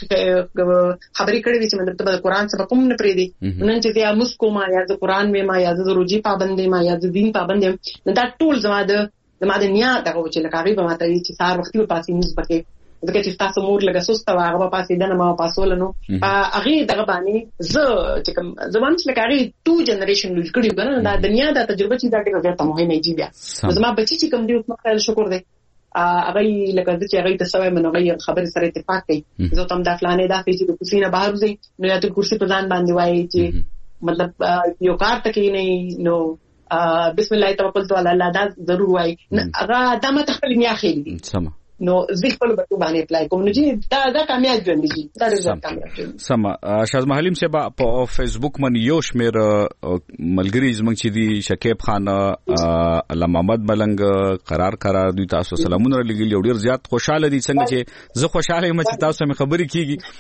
خبرې کړې چې مطلب د قرآن سبق هم نه پرې دي نن چې یا مسکو ما یا د قرآن مې ما یا د روزي پابندې ما یا د دین پابندې نو دا ټول زما د زما د نیا دغه چې لکه هغه به ماته چې سار وختي په پاسې موږ پکې ځکه چې تاسو مور لګه سسته هغه په پاسې دنه ما پاسول نو هغه دغه باندې زه چې کوم زمون چې لکه ټو جنریشن لوج کړیو کنه دا دنیا دا تجربه چې دا ډېره زیاته مهمه دی بیا زما بچی چې کوم دی اوس مخه شکر دی هغه لکه چې هغه ته سوي منو هغه خبر سره اتفاق کوي زه تم دا فلانه دا چې د کوسینه بهر وځي نو یا ته کرسي په ځان باندې وایي چې مطلب یو کار تکي نه نو بسم الله توکلت علی الله دا ضرور وایي هغه دا مته خپل نه اخلي دي سم نو زه خپل په باندې اپلای کوم نو چې دا دا کامیاب ژوند دي دا ډېر کامیاب سم شازم حلیم صاحب په فیسبوک باندې یو شمیر ملګری زمنګ چې دي شکیب خان الله محمد ملنګ قرار قرار دوی تاسو سلامونه لګیل ډېر زیات خوشاله دي څنګه چې زه خوشاله یم چې تاسو مې خبرې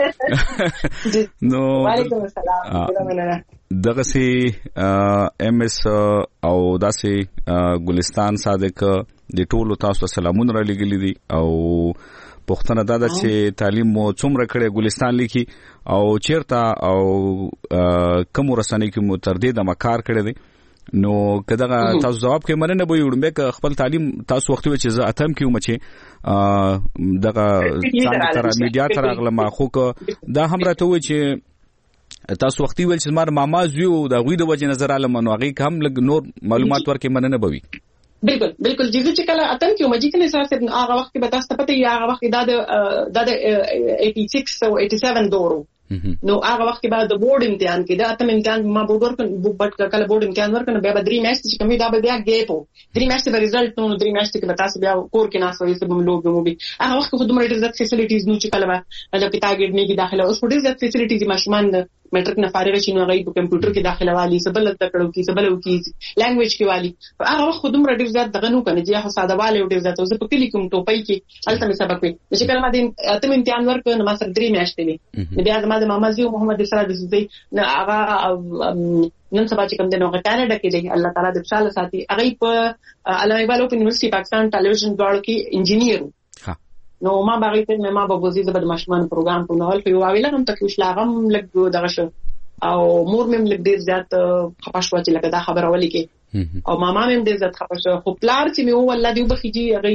کیږي نو وعلیکم السلام دغه سي ام اس او داسې ګلستان صادق د ټولو تاسو سلامونه را لګیلي دي او پښتنه دا د چې تعلیم مو څومره کړي ګلستان لیکي او چیرته او کوم رسنۍ کې مو تر دې د مکار کړي دي نو کداغه تاسو جواب کې مننه به وړم به خپل تعلیم تاسو وخت چې زه اتم کې ومه چې دغه څنګه تر میډیا تر اغلم خو دا هم راته وي چې تاسو وختي ول چې مار ماما زیو د غوی د وجه نظر علم نو هغه کم لګ نور معلومات ورکې مننه بوي بالکل بالکل چې چې کله اتم کې مجي کنه سره هغه وخت کې به تاسو پته یا هغه وخت دا د eighty-six او eighty-seven دورو نو هغه وخت کې بعد د بورډ امتحان کې دا اتم امتحان ما بورډ ورکړ بټ کله بورډ امتحان ورکړ بیا به درې میاشتې چې کومې دا به بیا ګیپو درې میاشتې به ریزلټ نو درې میاشتې کې تاسو بیا کور کې ناس وایي سبم لوګ مو به هغه وخت خو دومره ډېر زیات فیسیلیټیز نو چې کله به د پیتاګډ نه کې داخله اوس ډېر زیات فیسیلیټیز ماشومان میټرک نه فارغ شي نو هغه په کمپیوټر کې داخله والی سبل تکړو کې سبل او کې لانګویج کې والی هغه وخت دومره ډېر زیات دغه نو کنه چې هغه ساده والي ډېر زیات اوس په کلی کوم ټوپۍ کې الته مې سبق وي چې کله ما دې اتم امتحان ورکړ نو ما سره درې میاشتې وي بیا زما د ماما زیو محمد سره د دې نه هغه نن سبا چې کوم د نوغه کاناډا کې دی الله تعالی د خوشاله ساتي هغه په علامه اقبال اوپن یونیورسيټي پاکستان ټلویزیون دواړو کې انجینیر نو ما باغی ته مې ما به وزیر د بدمشمان پروګرام په نوول په واویل هم تکو شلاغم لګ دغه شو او مور مې لګ ډیر زیات خپاشوا چې لکه دا خبره ولي کې او ماما مې ډیر زیات خپاشوا خو پلار چې مې والله دی وبخیږي هغه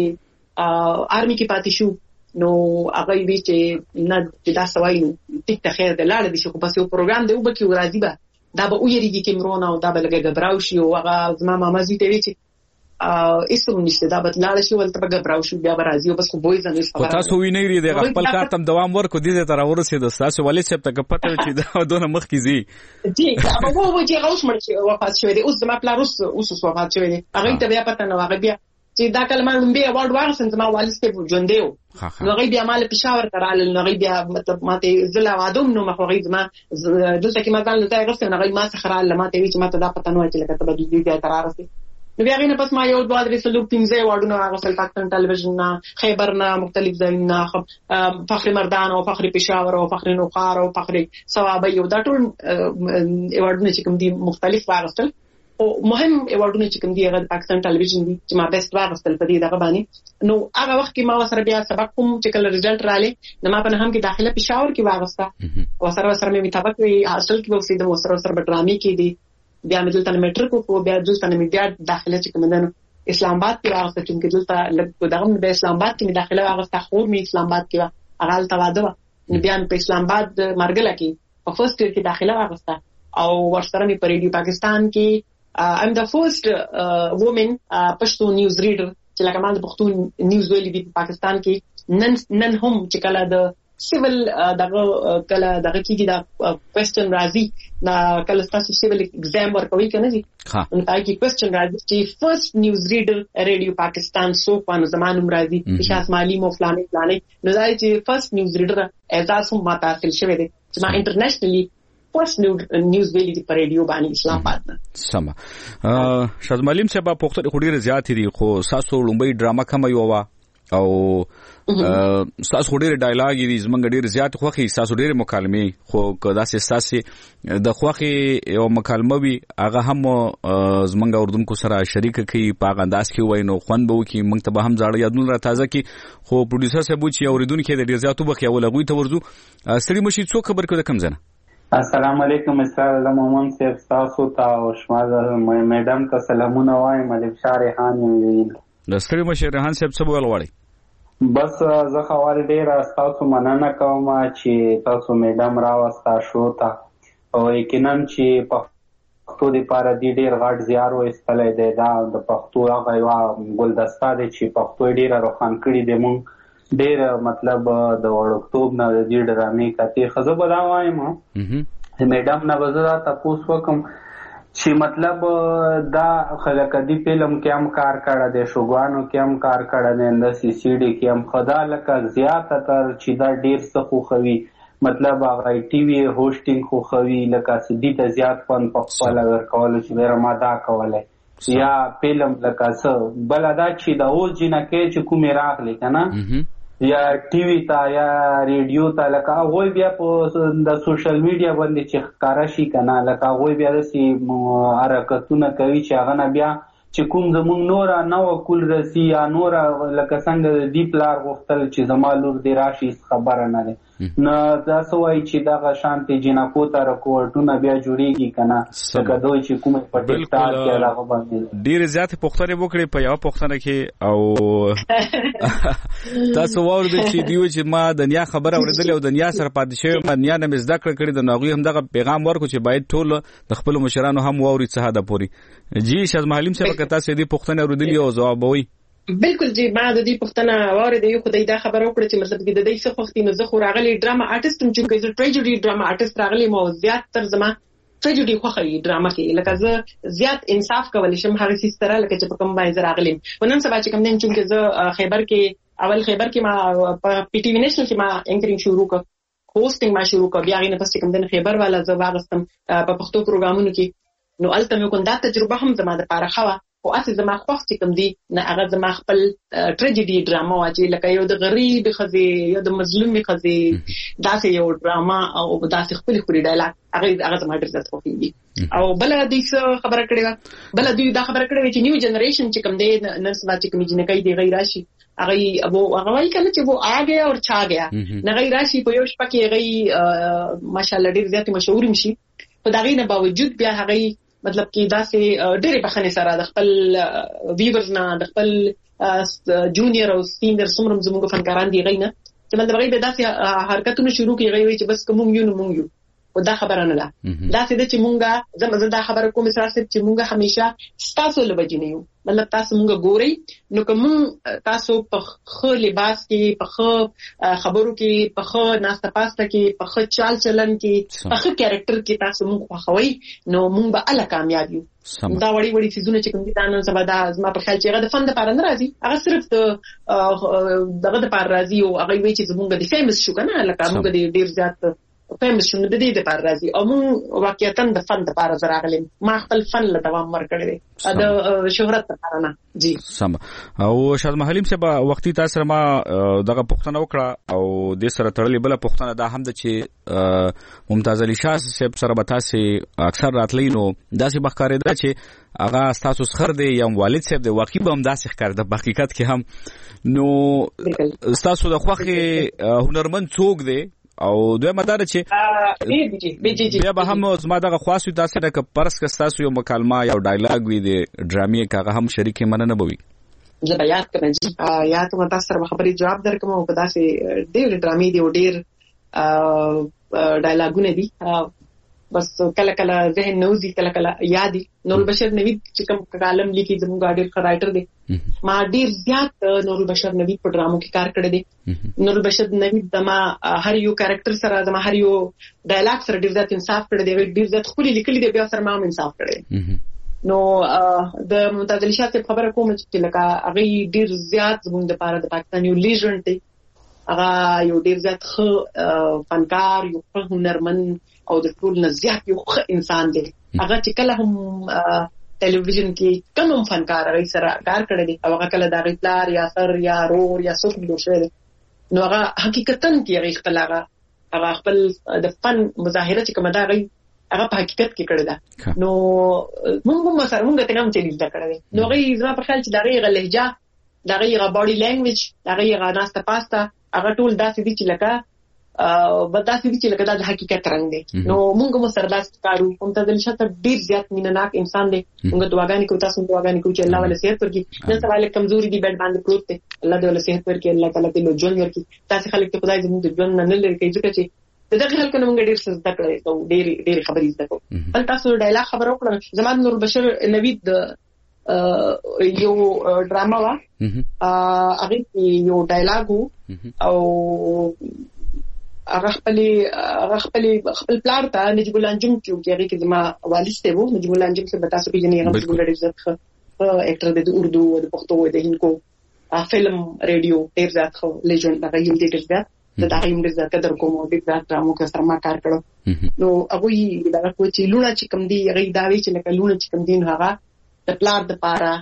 چې آرمي کې پاتې شو نو هغه وی چې نه چې دا سوای ټیک ته خیر د لاړ دي چې په سیو پروګرام دی وبکی ورازي به دا به ویریږي کې مرونه او دا به لګ غبراو شي او هغه زما ماما زی ته وی چې ایسوم نشته دا به لاړ شي ولته به غبراو شي بیا به راځي او بس خو بوې ځنه خبره تاسو وی نه لري د خپل کار تم دوام ورکو دي تر ورسېد تاسو ولې چې ته پته چې دا دونه مخ کې زی جی هغه وو چې اوس مرشي وفات شوی دی اوس زما پلاروس اوس وفات شوی دی هغه ته بیا پته نه هغه بیا چې دا کلمه لومبي اوارډ واغسن زما والد په ژوند دیو نو غي بیا مال پېښور ترال نو غي بیا مطلب ماته زلا وادوم نو مخ غي زما دلته کې ما ځان ته غوښتل نو غي ما څخه را لماته وی چې ماته دا پته نه چې لکه ته به دې بیا ترارسي نو بیا غینه پس ما یو دوه درې سلو پنځه واډونه هغه سل پاکستان ټلویزیون نه خیبر نه مختلف ځایونه فخر مردان او فخر پېښور او فخر نوخار او فخر ثواب یو دا ټول ایوارډونه چې کوم دي مختلف واغستل او مهم ایوارډونه چې کوم دي هغه پاکستان ټلویزیون دي چې ما بیسټ واغستل په دې دغه باندې نو هغه وخت کې ما سره بیا سبق کوم چې کله ریزلټ رااله نو ما په هم کې داخله پېښور کې واغسته او سره سره مې مطابق وی حاصل کې وسیده مو سره سره ډرامي کې دي بیا مې دلته میټرک کو بیا دلته مې بیا داخله چې کومندنو اسلام آباد کې راغسته چې دلته لږ دغه د اسلام آباد کې داخله راغسته خو مې اسلام آباد کې هغه تواده بیا په اسلام آباد مرګله کې په فرست کې داخله راغسته او ورسره مې په ریډیو پاکستان کې I'm the first uh, woman پښتو نیوز ریډر چې لکه ما د پښتو نیوز ویلي په پاکستان کې نن نن هم چې کله د سیول دغه کله دغه کېږي دا کوېسچن راځي دا کله تاسو سیول ایگزام ورکوي کنه جی نو تاسو کې کوېسچن راځي چې فرست نیوز ریډر ریډیو پاکستان سو په زمانو راځي شاس مالی مو فلانه فلانه نو دا چې فرست نیوز ریډر اعزاز هم ماته حاصل شوی دی چې ما انټرنیشنلی فرست نیوز ویلي دی په ریډیو باندې اسلام آباد نه سم شاز مالیم صاحب په وخت خوري زیات دي خو ساسو لومبي ډراما کوم یو وا او ساسو ډېر ډایلاګ دي زمونږ ډېر زیات خوخي ساسو ډېر مکالمه خو کدا سه ساسي د خوخي یو مکالمه وي هغه هم زمونږ اردوونکو سره شریک کوي په انداز کې وای نو خوان به وکي موږ ته به هم ځاړه یادونه را تازه کی خو پروډوسر صاحب چې اوریدونکو د ډېر زیاتو بخي اول غوي ته ورزو سړي مشي څو خبر کړه کم زنه السلام علیکم استاد محمد صاحب تاسو ته او شمال میډم ته سلامونه وایم ملک شاه ریحان ویل د ستړي مشه ریحان صاحب څه ویل غواړي بس زه خبر ډېره تاسو مننه کوم چې تاسو میډم راوستا شو ته او یقینا چې پښتو د پاره دی ډېر غټ زیار وایستلی دی دا د پښتو هغه یوه ګلدسته دی چې پښتو ډېره روښان کړي دی. مونږ ډېر مطلب د وړکتوب نه د دې ډرامې کتې ښه زه به دا وایم میډم نه به زه دا تپوس وکړم چې مطلب دا خلقدي فلم کې هم کار کړی دی، شوګانو کې هم کار کړی دی، د سی سی ډي کې هم خدا لکه زیاته تر چې دا ډېر څه خوښوي مطلب هغه ټي وي هوسټینګ خوښوي لکه سدي ته زیات فن په خپله ورکولو چې ډېره ما دا کولی یا فلم لکه څه بله دا چې د اوس جینکۍ چې کومې راغلې که نه یا ټي وي ته یا ریډیو ته لکه هغوی بیا په د سوشل میډیا باندې چې ښکاره شي که نه لکه هغوی بیا داسې حرکتونه کوي چې هغه نه بیا چې کوم زمونږ نوره نوه کول رسي یا نوره لکه څنګه د دې پلار غوښتل چې زما لور دې راشي خبره نه دی نه دا څه وایي چې دغه شانتې جینکو ته رکوټونه بیا جوړېږي که نه لکه دوی چې کومې په ټیکټاک کې هغه باندې ډېرې زیاتې پوښتنې وکړې په یوه پوښتنه کې او تاسو واورېدل چې دوی چې ما د نیا خبره اورېدلې او د نیا سره پاتې شوې ما نیا نه مې زده کړه کړې د نو هغوی همدغه پیغام ورکړو چې باید ټول د خپلو مشرانو هم واوري څه حده پورې. جی شازم حلیم صاحب که تاسو دې پوښتنې اورېدلې او ځوابوئ؟ بالکل جی ما د دې پوښتنه واورېده یو خدای دا خبره وکړه چې مطلب کې د دې څه خوښتي نو زه خو راغلی ډراما آرټیست هم چې زه ټریجډي ډراما آرټیست راغلی مو زیات تر زما ټریجډي خوښوي ډراما کې لکه زه زیات انصاف کولی شم هغه څه سره لکه چې په کوم باندې زه راغلم ونن سبا چې کوم دین چې زه خیبر کې اول خیبر کې ما په پی ټي وی نېشنل کې ما انکرینګ شروع کړ هوسټینګ ما شروع کړ بیا غینه پس کوم دین خیبر والا زه واغستم په پښتو پروګرامونو کې نو الته مې کوم دا تجربه هم زما د پاره خوا او اته زما خوښ چې کوم دی نه هغه زما خپل ټریجډي ډراما واچي لکه یو د غریب خزي یو د مظلوم خزي داسې یو ډراما او داسې خپل خوري ډایلاګ هغه هغه زما ډېر زیات خوښیږي. او بل د څه خبره کړې بل دوی دا خبره کړې چې نیو جنریشن چې کوم دی نن سبا چې کوم جنکۍ دی غیر راشي هغه ابو هغه وایي کنه چې وو آ گیا اور چھا گیا نه غیر راشي په یو شپه کې هغه ماشاءالله ډېر زیات مشهور شي په دا غینه باوجود بیا هغه مطلب کې دا سه ډېرې بخنه سره د خپل ویورز نه د خپل جونیئر او سینیئر څومره زموږ فنکاران دی غینه چې مطلب غي به دا سه حرکتونه شروع کیږي چې بس کوم یو نو مونږ یو او دا خبره نه ده دا سه چې مونږه زموږ دا خبره کوم سره چې مونږه همیشه تاسو لوبجنې یو مطلب تاسو مونږه ګوري نو کوم تاسو په خو لباس کې په خو خبرو کې په خو ناسته پاسته کې په خو چال چلن کې په خو کریکټر کې تاسو مونږ خوښوي نو مونږ به اله کامیاب یو. دا وړي وړي سيزونه چې کوم دي دا نن سبا دا زما په خیال چې هغه د فن لپاره نه راځي هغه صرف د دغه لپاره راځي او هغه وی چې زمونږ د فیمس شو کنه لکه موږ د ډیر زیات فیمس شو د دې لپاره راځي او موږ واقعیتاً د فن لپاره زراغلم ما خپل فن له دوام ورکړی د شهرت لپاره نه. جی سم. او شاذ حلیم صاحب وختي تاسو ما دغه پوښتنه وکړه او د سره تړلې بل پوښتنه دا هم د چې ممتاز علي شاه صاحب سره به تاسو اکثر راتلی نو داسې بخکارې ده چې هغه تاسو سخر دی یا والد صاحب دی واقعي به هم داسې ښکار د حقیقت کې هم نو تاسو د خوخي هنرمند څوک دی او دوی مدار چې بیا به هم زما دغه خاصو تاسو د پرس که تاسو یو مکالمه یا ډایلاګ وي د ډرامې کاغه هم شریک مننه بوي زه بیا یاد کوم چې یا ته تاسو سره خبرې جواب درکوم او په داسې ډېر ډرامې دی او ډېر ډایلاګونه دي بس کله کله ذهن نوزي کله کله یادي نور بشر نوید چې کوم کالم لیکي زموږ ډېر رائټر دی ما ډېر زیات نور بشر نوید په ډرامو کې کار کړی دی. نور بشر نوید د ما هر یو کریکټر سره د ما هر یو ډایلاګ سره ډېر زیات انصاف کړی دی ډېر زیات خولي لیکلي دی بیا سره ما هم انصاف کړی نو د ممتاز علي شاه خبره کوم چې لکه هغه ډېر زیات زموږ د پاره د پاکستان یو لیژند دی هغه یو ډېر زیات ښه فنکار یو ښه هنرمند او د ټول نه زیات یو ښه انسان دی هغه چې کله هم ټلویزیون کې کوم فنکار هغه سره کار کړی دی او هغه کله د غیپلار یا سر یا رور یا څوک جوړ شوی نو هغه حقیقتا کې هغه خپل هغه هغه خپل د فن مظاهره چې کومه دا هغه هغه په حقیقت کې کړی دا نو موږ هم سره موږ ته هم چې لیدا کړی نو هغه زما په خیال چې دا هغه لهجه دا هغه باډي لینګویج دا هغه ناسته پاسته هغه ټول داسې دي چې لکه بداسې دي چې لکه دا د حقیقت رنګ دی. نو موږ مو سره داسې کارو کوم ته دل شته ډیر زیات مینناک انسان دی. موږ دعاګانې کوو، تاسو دعاګانې کوئ چې الله ولې صحت ورکړي. نن سبا له کمزوري دی بیډ باندې پروت دی، الله دې ولې صحت ورکړي، الله تعالی دې له ژوند ورکړي. تاسو خلک ته خدای زموږ د ژوند نه لري کوي ځکه چې دغه خلک نه موږ ډیر څه زده کړی او ډیر ډیر خبرې زده کوو. بل تاسو ډایلاګ خبر وکړه، زمان نور بشر نوید یو ډراما وا هغه یو ډایلاګ او هغه خپل هغه خپل خپل پلان ته نجیب الله انجم چې هغه کې زما والد ته وو. نجیب الله انجم څخه بتا سکے جنې هغه څنګه ډېر ځخ اکټر د اردو او د پښتو او د هندکو فلم ریډیو ډېر ځخ لیجند هغه یو ډېر ځخ د دا یم ډېر ځخ در کوم ډېر ځخ ډرامو کې سره ما کار کړو. نو هغه یې دا کو چې لونه چې کم دی هغه دا وی چې لکه لونه چې کم دین هغه د پلان د پاره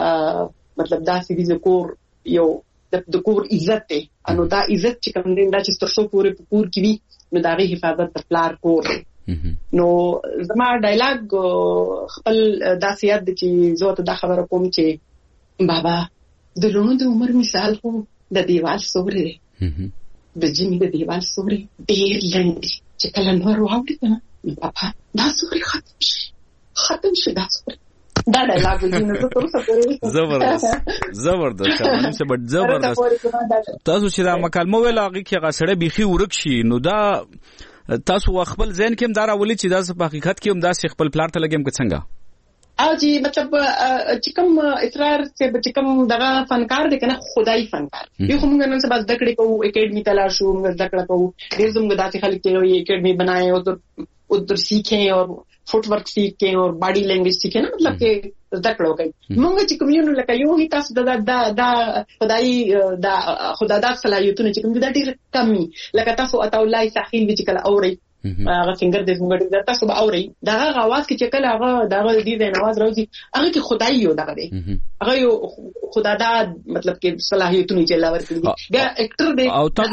مطلب دا سې دي کور یو د کور عزت دی. انو دا عزت چې کوم دی دا چې ترڅو پورې په کور کې وي نو دا غي حفاظت د پلار کور دی. نو زما ډایلاګ خپل دا سیاد چې زه ته دا خبره کوم چې بابا د لونو د عمر مثال خو د دیوال سوري دی، د جمی د دیوال سوري ډیر لنډ چې کله نور واوړي کنه بابا دا سوري ختم شي ختم شي دا سوري دا ډایلاګ دی. نو تاسو سره زبردست زبردست نن څه بد زبردست تاسو چې دا مکالمه ویل هغه کې هغه سره بيخي ورک شي. نو دا تاسو خپل ذهن کې هم دا راولي چې دا په حقیقت کې هم دا خپل پلان ته لګیم که څنګه او چې مطلب چې کوم اصرار چې کوم دغه فنکار دی کنه خدای فنکار یو کوم نن سبا زده کړې کوو اکیډمي ته لاړ شو موږ زده کړه کوو ډېر زموږ داسې خلک چې یو اکیډمي بنائے او ادھر سیکھیں اور فٹ ورک سیکھیں اور باڈی لینگویج سیکھیں نا مطلب کہ زده کړه وکړي. موږ چې کوم یو لکه یو هی تاسو دا دا دا خدای دا خدای دا صلاحیتونه چې کوم دا ډېر کمی لکه تاسو اتا الله ساحل چې کله اوري هغه څنګه د زموږ د تاسو به اوري دا هغه आवाज کې چې کله هغه دا د دې आवाज راځي هغه کې خدای یو دغه دی هغه یو خدای دا مطلب کې صلاحیتونه چې الله ورکړي دا اکټر دی او تاسو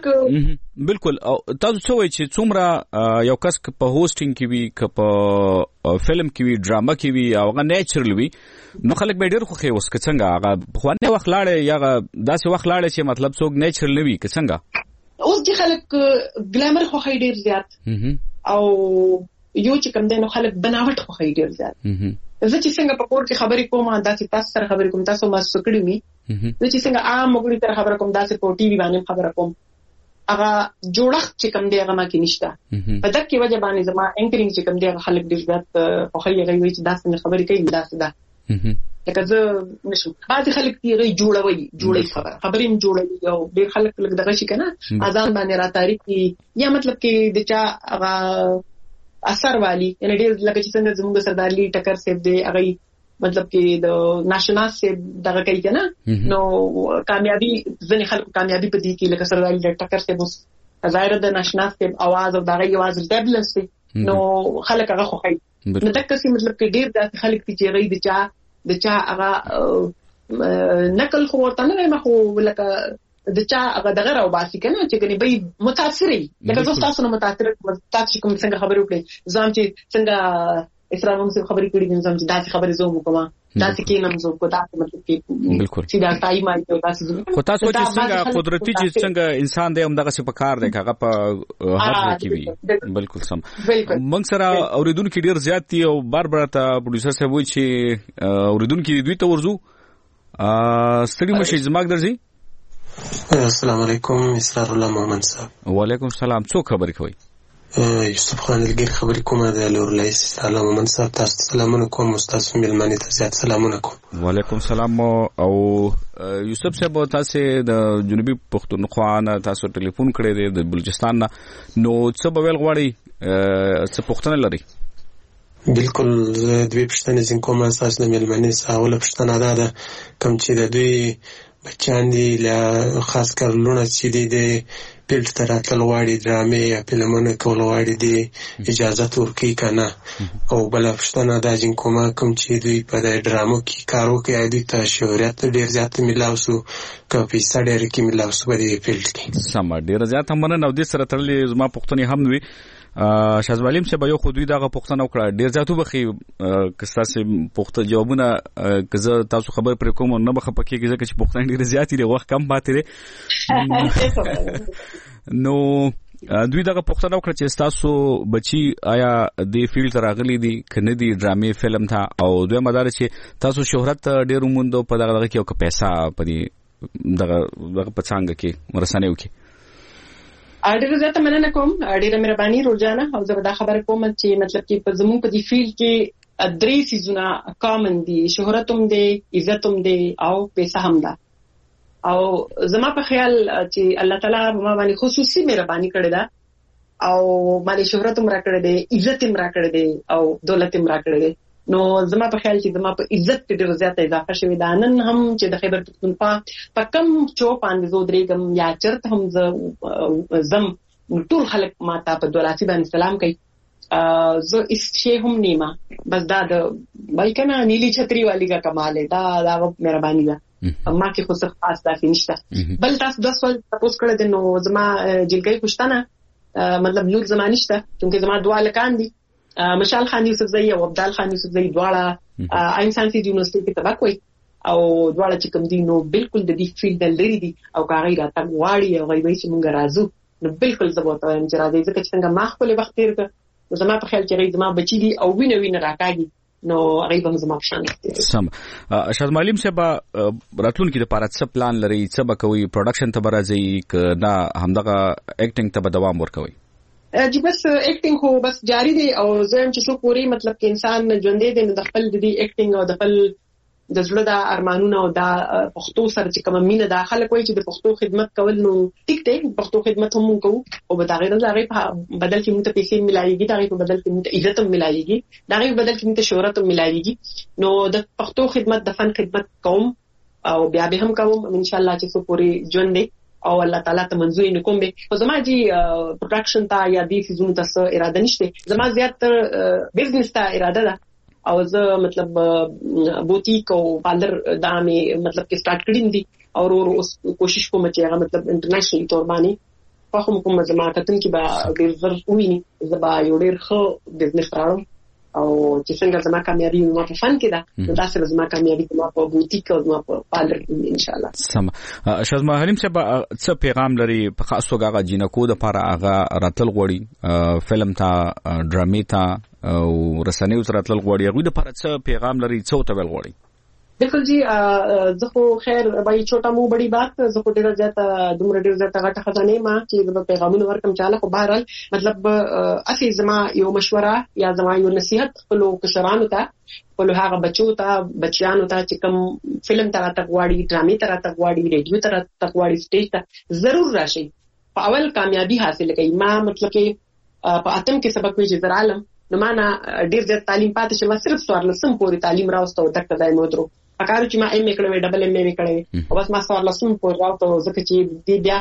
بالکل تاسو څه وایي چې څومره یو کس په هوسټینګ کې وي که په فلم کې وي ډراما کې وي او هغه نیچرل وي نو خلک به ډېر خوښي اوس که څنګه هغه خوانه وخت لاړې یا داسې وخت لاړې چې مطلب څوک نیچرل وي که څنګه اوس چې خلک ګلامر خوښي ډېر زیات او یو چې کوم دنو خلک بناوټ خوښي ډېر زیات. زه چې څنګه په کور کې خبرې کوم داسې تاسو سره خبرې کوم تاسو ما سکړی می زه چې څنګه عام وګړي سره خبرې کوم داسې په ټي وي باندې خبرې کوم هغه جوړښت چې کوم دی هغه ما کې نشته په دغه وجه باندې زما انکرینګ چې کوم دی خلک ډېر زیات خوښي هغه وی چې داسې خبرې کوي داسې ده لکه زه نشم بعض خلک یې جوړوي جوړي خبره خبرې جوړوي او ډېر خلک لږ دغه شي کنه اذان باندې را تاریخ یا مطلب کې د چا هغه اثر والی یعنی ډېر لکه چې څنګه زموږ سردار علی ټکر صاحب دی هغه مطلب کې د ناشناس صاحب دغه کوي کنه نو کامیابی ځنې خلک کامیابی په دې کې لکه سردار علی ټکر صاحب ظاهر د ناشناس صاحب आवाज او دغه आवाज ډبلنس نو خلک هغه خوښي نو دغه څه مطلب کې ډېر د خلک چې غي د چا د چا هغه نقل خو ورته نه مخ ولکه د چا هغه دغه راو باسي کنه چې کني به متاثرې لکه زه تاسو نه متاثر تاسو کوم څنګه خبرې وکړي ځم چې څنګه اسلام څخه خبرې کړې دي ځم چې داسې خبرې زوم کوم داسې کې نم زو کو داسې مطلب کې بالکل چې دا ټایم آی ته تاسو خو تاسو چې څنګه قدرتي چې څنګه انسان دی هم دغه څه په کار دی هغه په هر ځای کې وي بالکل سم موږ سره اوریدونکو ډیر زیات دي او بار بار ته پروډوسر صاحب وایي چې اوریدونکو دوی ته ورزو ستړي مشي زماګ درځي. السلام علیکم اسرار الله محمد صاحب. وعلیکم السلام. څوک خبرې کوي؟ یوسف خان الګیر خبرې کوم د لورلای سلام محمد صاحب تاسو سلامونه کوم استاد ملمنې ته زیات سلامونه کوم. وعلیکم السلام. او یوسف صاحب تاسو د جنوبي پښتونخوا نه تاسو ټلیفون کړی دی د بلوچستان نه نو څه به ویل غواړئ څه پوښتنه لري؟ بالکل دوی پوښتنه زین کوم تاسو د ملمنې سوال پوښتنه ده کوم چې د دوی بچان دي له خاص کر لونه چې دي د پیل تر اتل واړي ډرامې یا فلمونه کول واړي دي اجازه ورکړي کنه او بل پښتنه د جن کومه کوم چې دوی په ډرامو کې کارو کې اېدي ته شهرت ډیر زیات ملاوسو کپی سړی رکی ملاوسو په دې فیلډ کې سم ډیر زیات هم نه نو د سره ترلې زما پښتني هم وي شازوالیم چې به یو خو دوی دغه پښتنه وکړه ډیر زیاتو بخي کستاسې پښتو جوابونه کزه تاسو خبر پر کوم نه بخه پکې چې پښتنه ډیر زیات دي وخت کم پاتې دي نو دوی دغه پوښتنه وکړه چې تاسو بچي آیا د فیلډ راغلي دي کنه دي ډرامې فلم ته او دوی مدار چې تاسو شهرت ډیر موندو په دغه دغه کې او پیسې په دې دغه دغه پڅانګ کې ورسانه وکي. ډیره زیاته مننه کوم، ډیره مهرباني روزانه، او زه دا خبره کوم چې مطلب کې په زموږ په دې فیلډ کې درې سيزونه کامن دي، شهرت هم دي، عزت هم دي او پیسې هم ده. او زما په خیال چې الله تعالی ما باندې خصوصي مهرباني کړې ده او باندې شهرت هم راکړې ده، عزت هم راکړې ده او دولت هم راکړې ده. نو زما په خیال چې زما په عزت کې ډېر زیاته اضافه شوې ده. نن هم چې د خیبر پختونخوا په کم چوپ باندې زو درېږم یا چرته هم زم ټول خلک ماته په دولتي باندې سلام کوي. زه اس شی هم نیمه بس دا د وای کنه نیلی چھتری والی کا کمال ہے، دا دا مهرباني ده. ما کې خو څه خاص داسې نشته. بل تاسو د سوال تاسو کړه د نو زما جلګي پښتنه مطلب لور زما نشته چې زما دوا لکان دي. مشال خان یوسف زئی او عبدال خان یوسف زئی دواړه آئین ساينس یونیورسيټي کې تباکوي او دواړه چې کوم دي نو بالکل د دې فیلډ لري دي او کاغی راته واړی او غوي چې مونږ راځو نو بالکل زبوت وایم چې راځي ځکه چې څنګه ما خپل وخت تیر کړ زما په خیال کې زما بچی دي او وینه وینه راکاږي نو غیب هم زما په شان سم. شاهد معلم صاحب راتلونکي لپاره څه پلان لري، څه به کوي، پروډکشن ته راځي ک نه همدغه اکټینګ ته به دوام ورکوي؟ جی بس اکټینګ هو بس جاری دی او زم چې څو پوری مطلب کې انسان ژوندې دی نو د خپل د دې اکټینګ او د خپل د زړه د ارمانونو او د پښتو سره چې کوم مینه د خلک وایي چې د پښتو خدمت کول نو ټیک دی، پښتو خدمت هم کوو او به دا غیر زغې په بدل کې موږ ته پیسې ملایږي، دا غیر په بدل کې موږ ته عزت هم ملایږي، دا غیر په بدل کې موږ ته شهرت هم ملایږي. نو د پښتو خدمت د فن خدمت کوم او بیا به هم کوم ان شاء الله چې څو پوری ژوند دی او الله تعالی ته منظور نکوم به. خو زما جی پروډکشن ته یا دې سيزونو ته اراده نشته، زما زیات بزنس ته اراده ده او زه مطلب بوتیک او پارلر دا مې مطلب کې سٹارټ کړی دي او ورو اوس کوشش کوم چې هغه مطلب انټرنیشنل تور باندې په کوم کوم زما کتن کې به ډیر زر ویني زبا یو ډیر ښه بزنس راوړم او چې څنګه زما کامیابی نو په فن کې ده نو دا سره زما کامیابی نو په بوتیک او نو په پارلر کې ان شاء الله. سم. شاهد معلم صاحب څه پیغام لري په خاصو غاغه جنکو د لپاره هغه راتل غوړي فلم ته ډرامې ته او رسنیو سره راتل غوړي هغه د لپاره څه پیغام لري، څه ته ویل غوړي؟ بالکل جی زه خو خیر بای چھوٹا مو بڑی بات زه خو ډیر زیاته دومره ډیر زیاته غټه خزانه ما چې د پیغامونو ورکم چاله خو بهرال مطلب اسی زما یو مشوره یا زما یو نصيحت خپل کشرانو ته خپل هغه بچو ته بچیانو ته چې کوم فلم ته راته غواړي، ډرامې ته راته غواړي، ریډیو ته راته غواړي، سټیج ته ضرور راشي، په اول کامیابی حاصل کړئ. ما مطلب کې په اتم کې سبق وی چې زرالم نو ما نه ډیر زیات تعلیم پاتې شو، صرف څوار لسم پورې تعلیم راوستو تک ځای مو درو اکارو چې ما ایم ای کړو ډبل ایم ای کړو او بس ما څوار لسم پورې راوستو ځکه چې دې بیا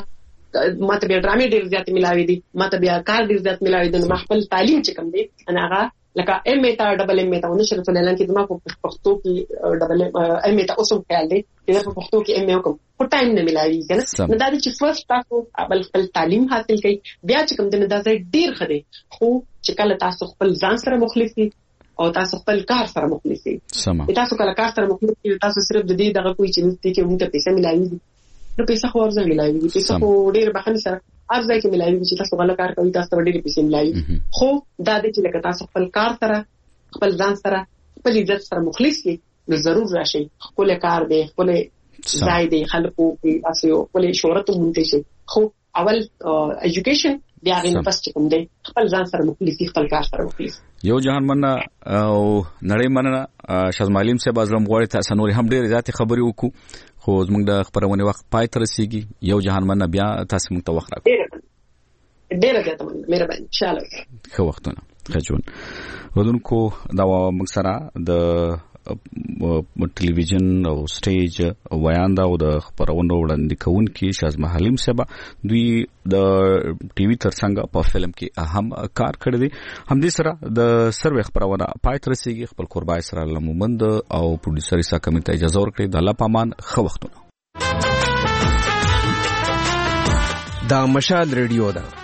ما ته بیا ډرامې ډیر زیات ملاوي دي، ما ته بیا کار ډیر زیات ملاوي دي، نو خپل تعلیم چې کوم دی انا هغه لکه ایم ای ته ډبل ایم ای ته ونشر په اعلان کې زما په پښتو کې ډبل ایم ای ته اوسم خیال دی چې په پښتو کې ایم ای وکم خو ټایم نه ملاوي کنه نو دا چې فرست تاسو خپل خپل تعلیم حاصل کړئ بیا چې کوم دنه دا ډیر خدي خو چې کله تاسو خپل ځان سره مخلص دي او تاسو خپل کار سره مخلص دي سم تاسو کله کار سره مخلص دي تاسو صرف د دې دغه کوئی چې نشته کې موږ ته پیسې ملاوي دي نو پیسې خو ورزه ملاوي دي پیسې خو ډیر بخښنه سره ارزه کې ملاوي چې تاسو غلا کار کوي تاسو ډیر پیسې ملاوي خو دا د چې لکه تاسو خپل کار سره خپل ځان سره خپل عزت سره مخلص دي نو ضرور راشي خپل کار دی خپل ځای دی خلکو په تاسو خپل شهرت مونږ شي خو اول ایجوکیشن بیا غوښتل پس کوم دی خپل ځان سره مخلص دي خپل کار سره مخلص یو جهان مننه او نړۍ مننه. شاهد معلم صاحب ازلم غوړي تاسو نور هم ډېر ذاتي خبري وکړو خو زموږ د خبرونه وخت پای تر رسیدي یو جهان مننه بیا تاسو موږ ته وخت راکړئ ډېر ډېر مننه مهرباني ان شاء الله خو وختونه خجون ودونکو دا موږ سره د ټلویزیون او سټیج ویاندا او د خبرونو وړاندې کوونکي شاهد معلم صاحب دوی د ټي وي ترڅنګ په فلم کې اهم کار کړی دی. هم دې سره د سروې خبرونه پای تر رسیدي خپل قربای سره لمومند او پروډوسر سره کوم ته اجازه ورکړي د الله پامان خو وختونه دا مشال ریډیو ده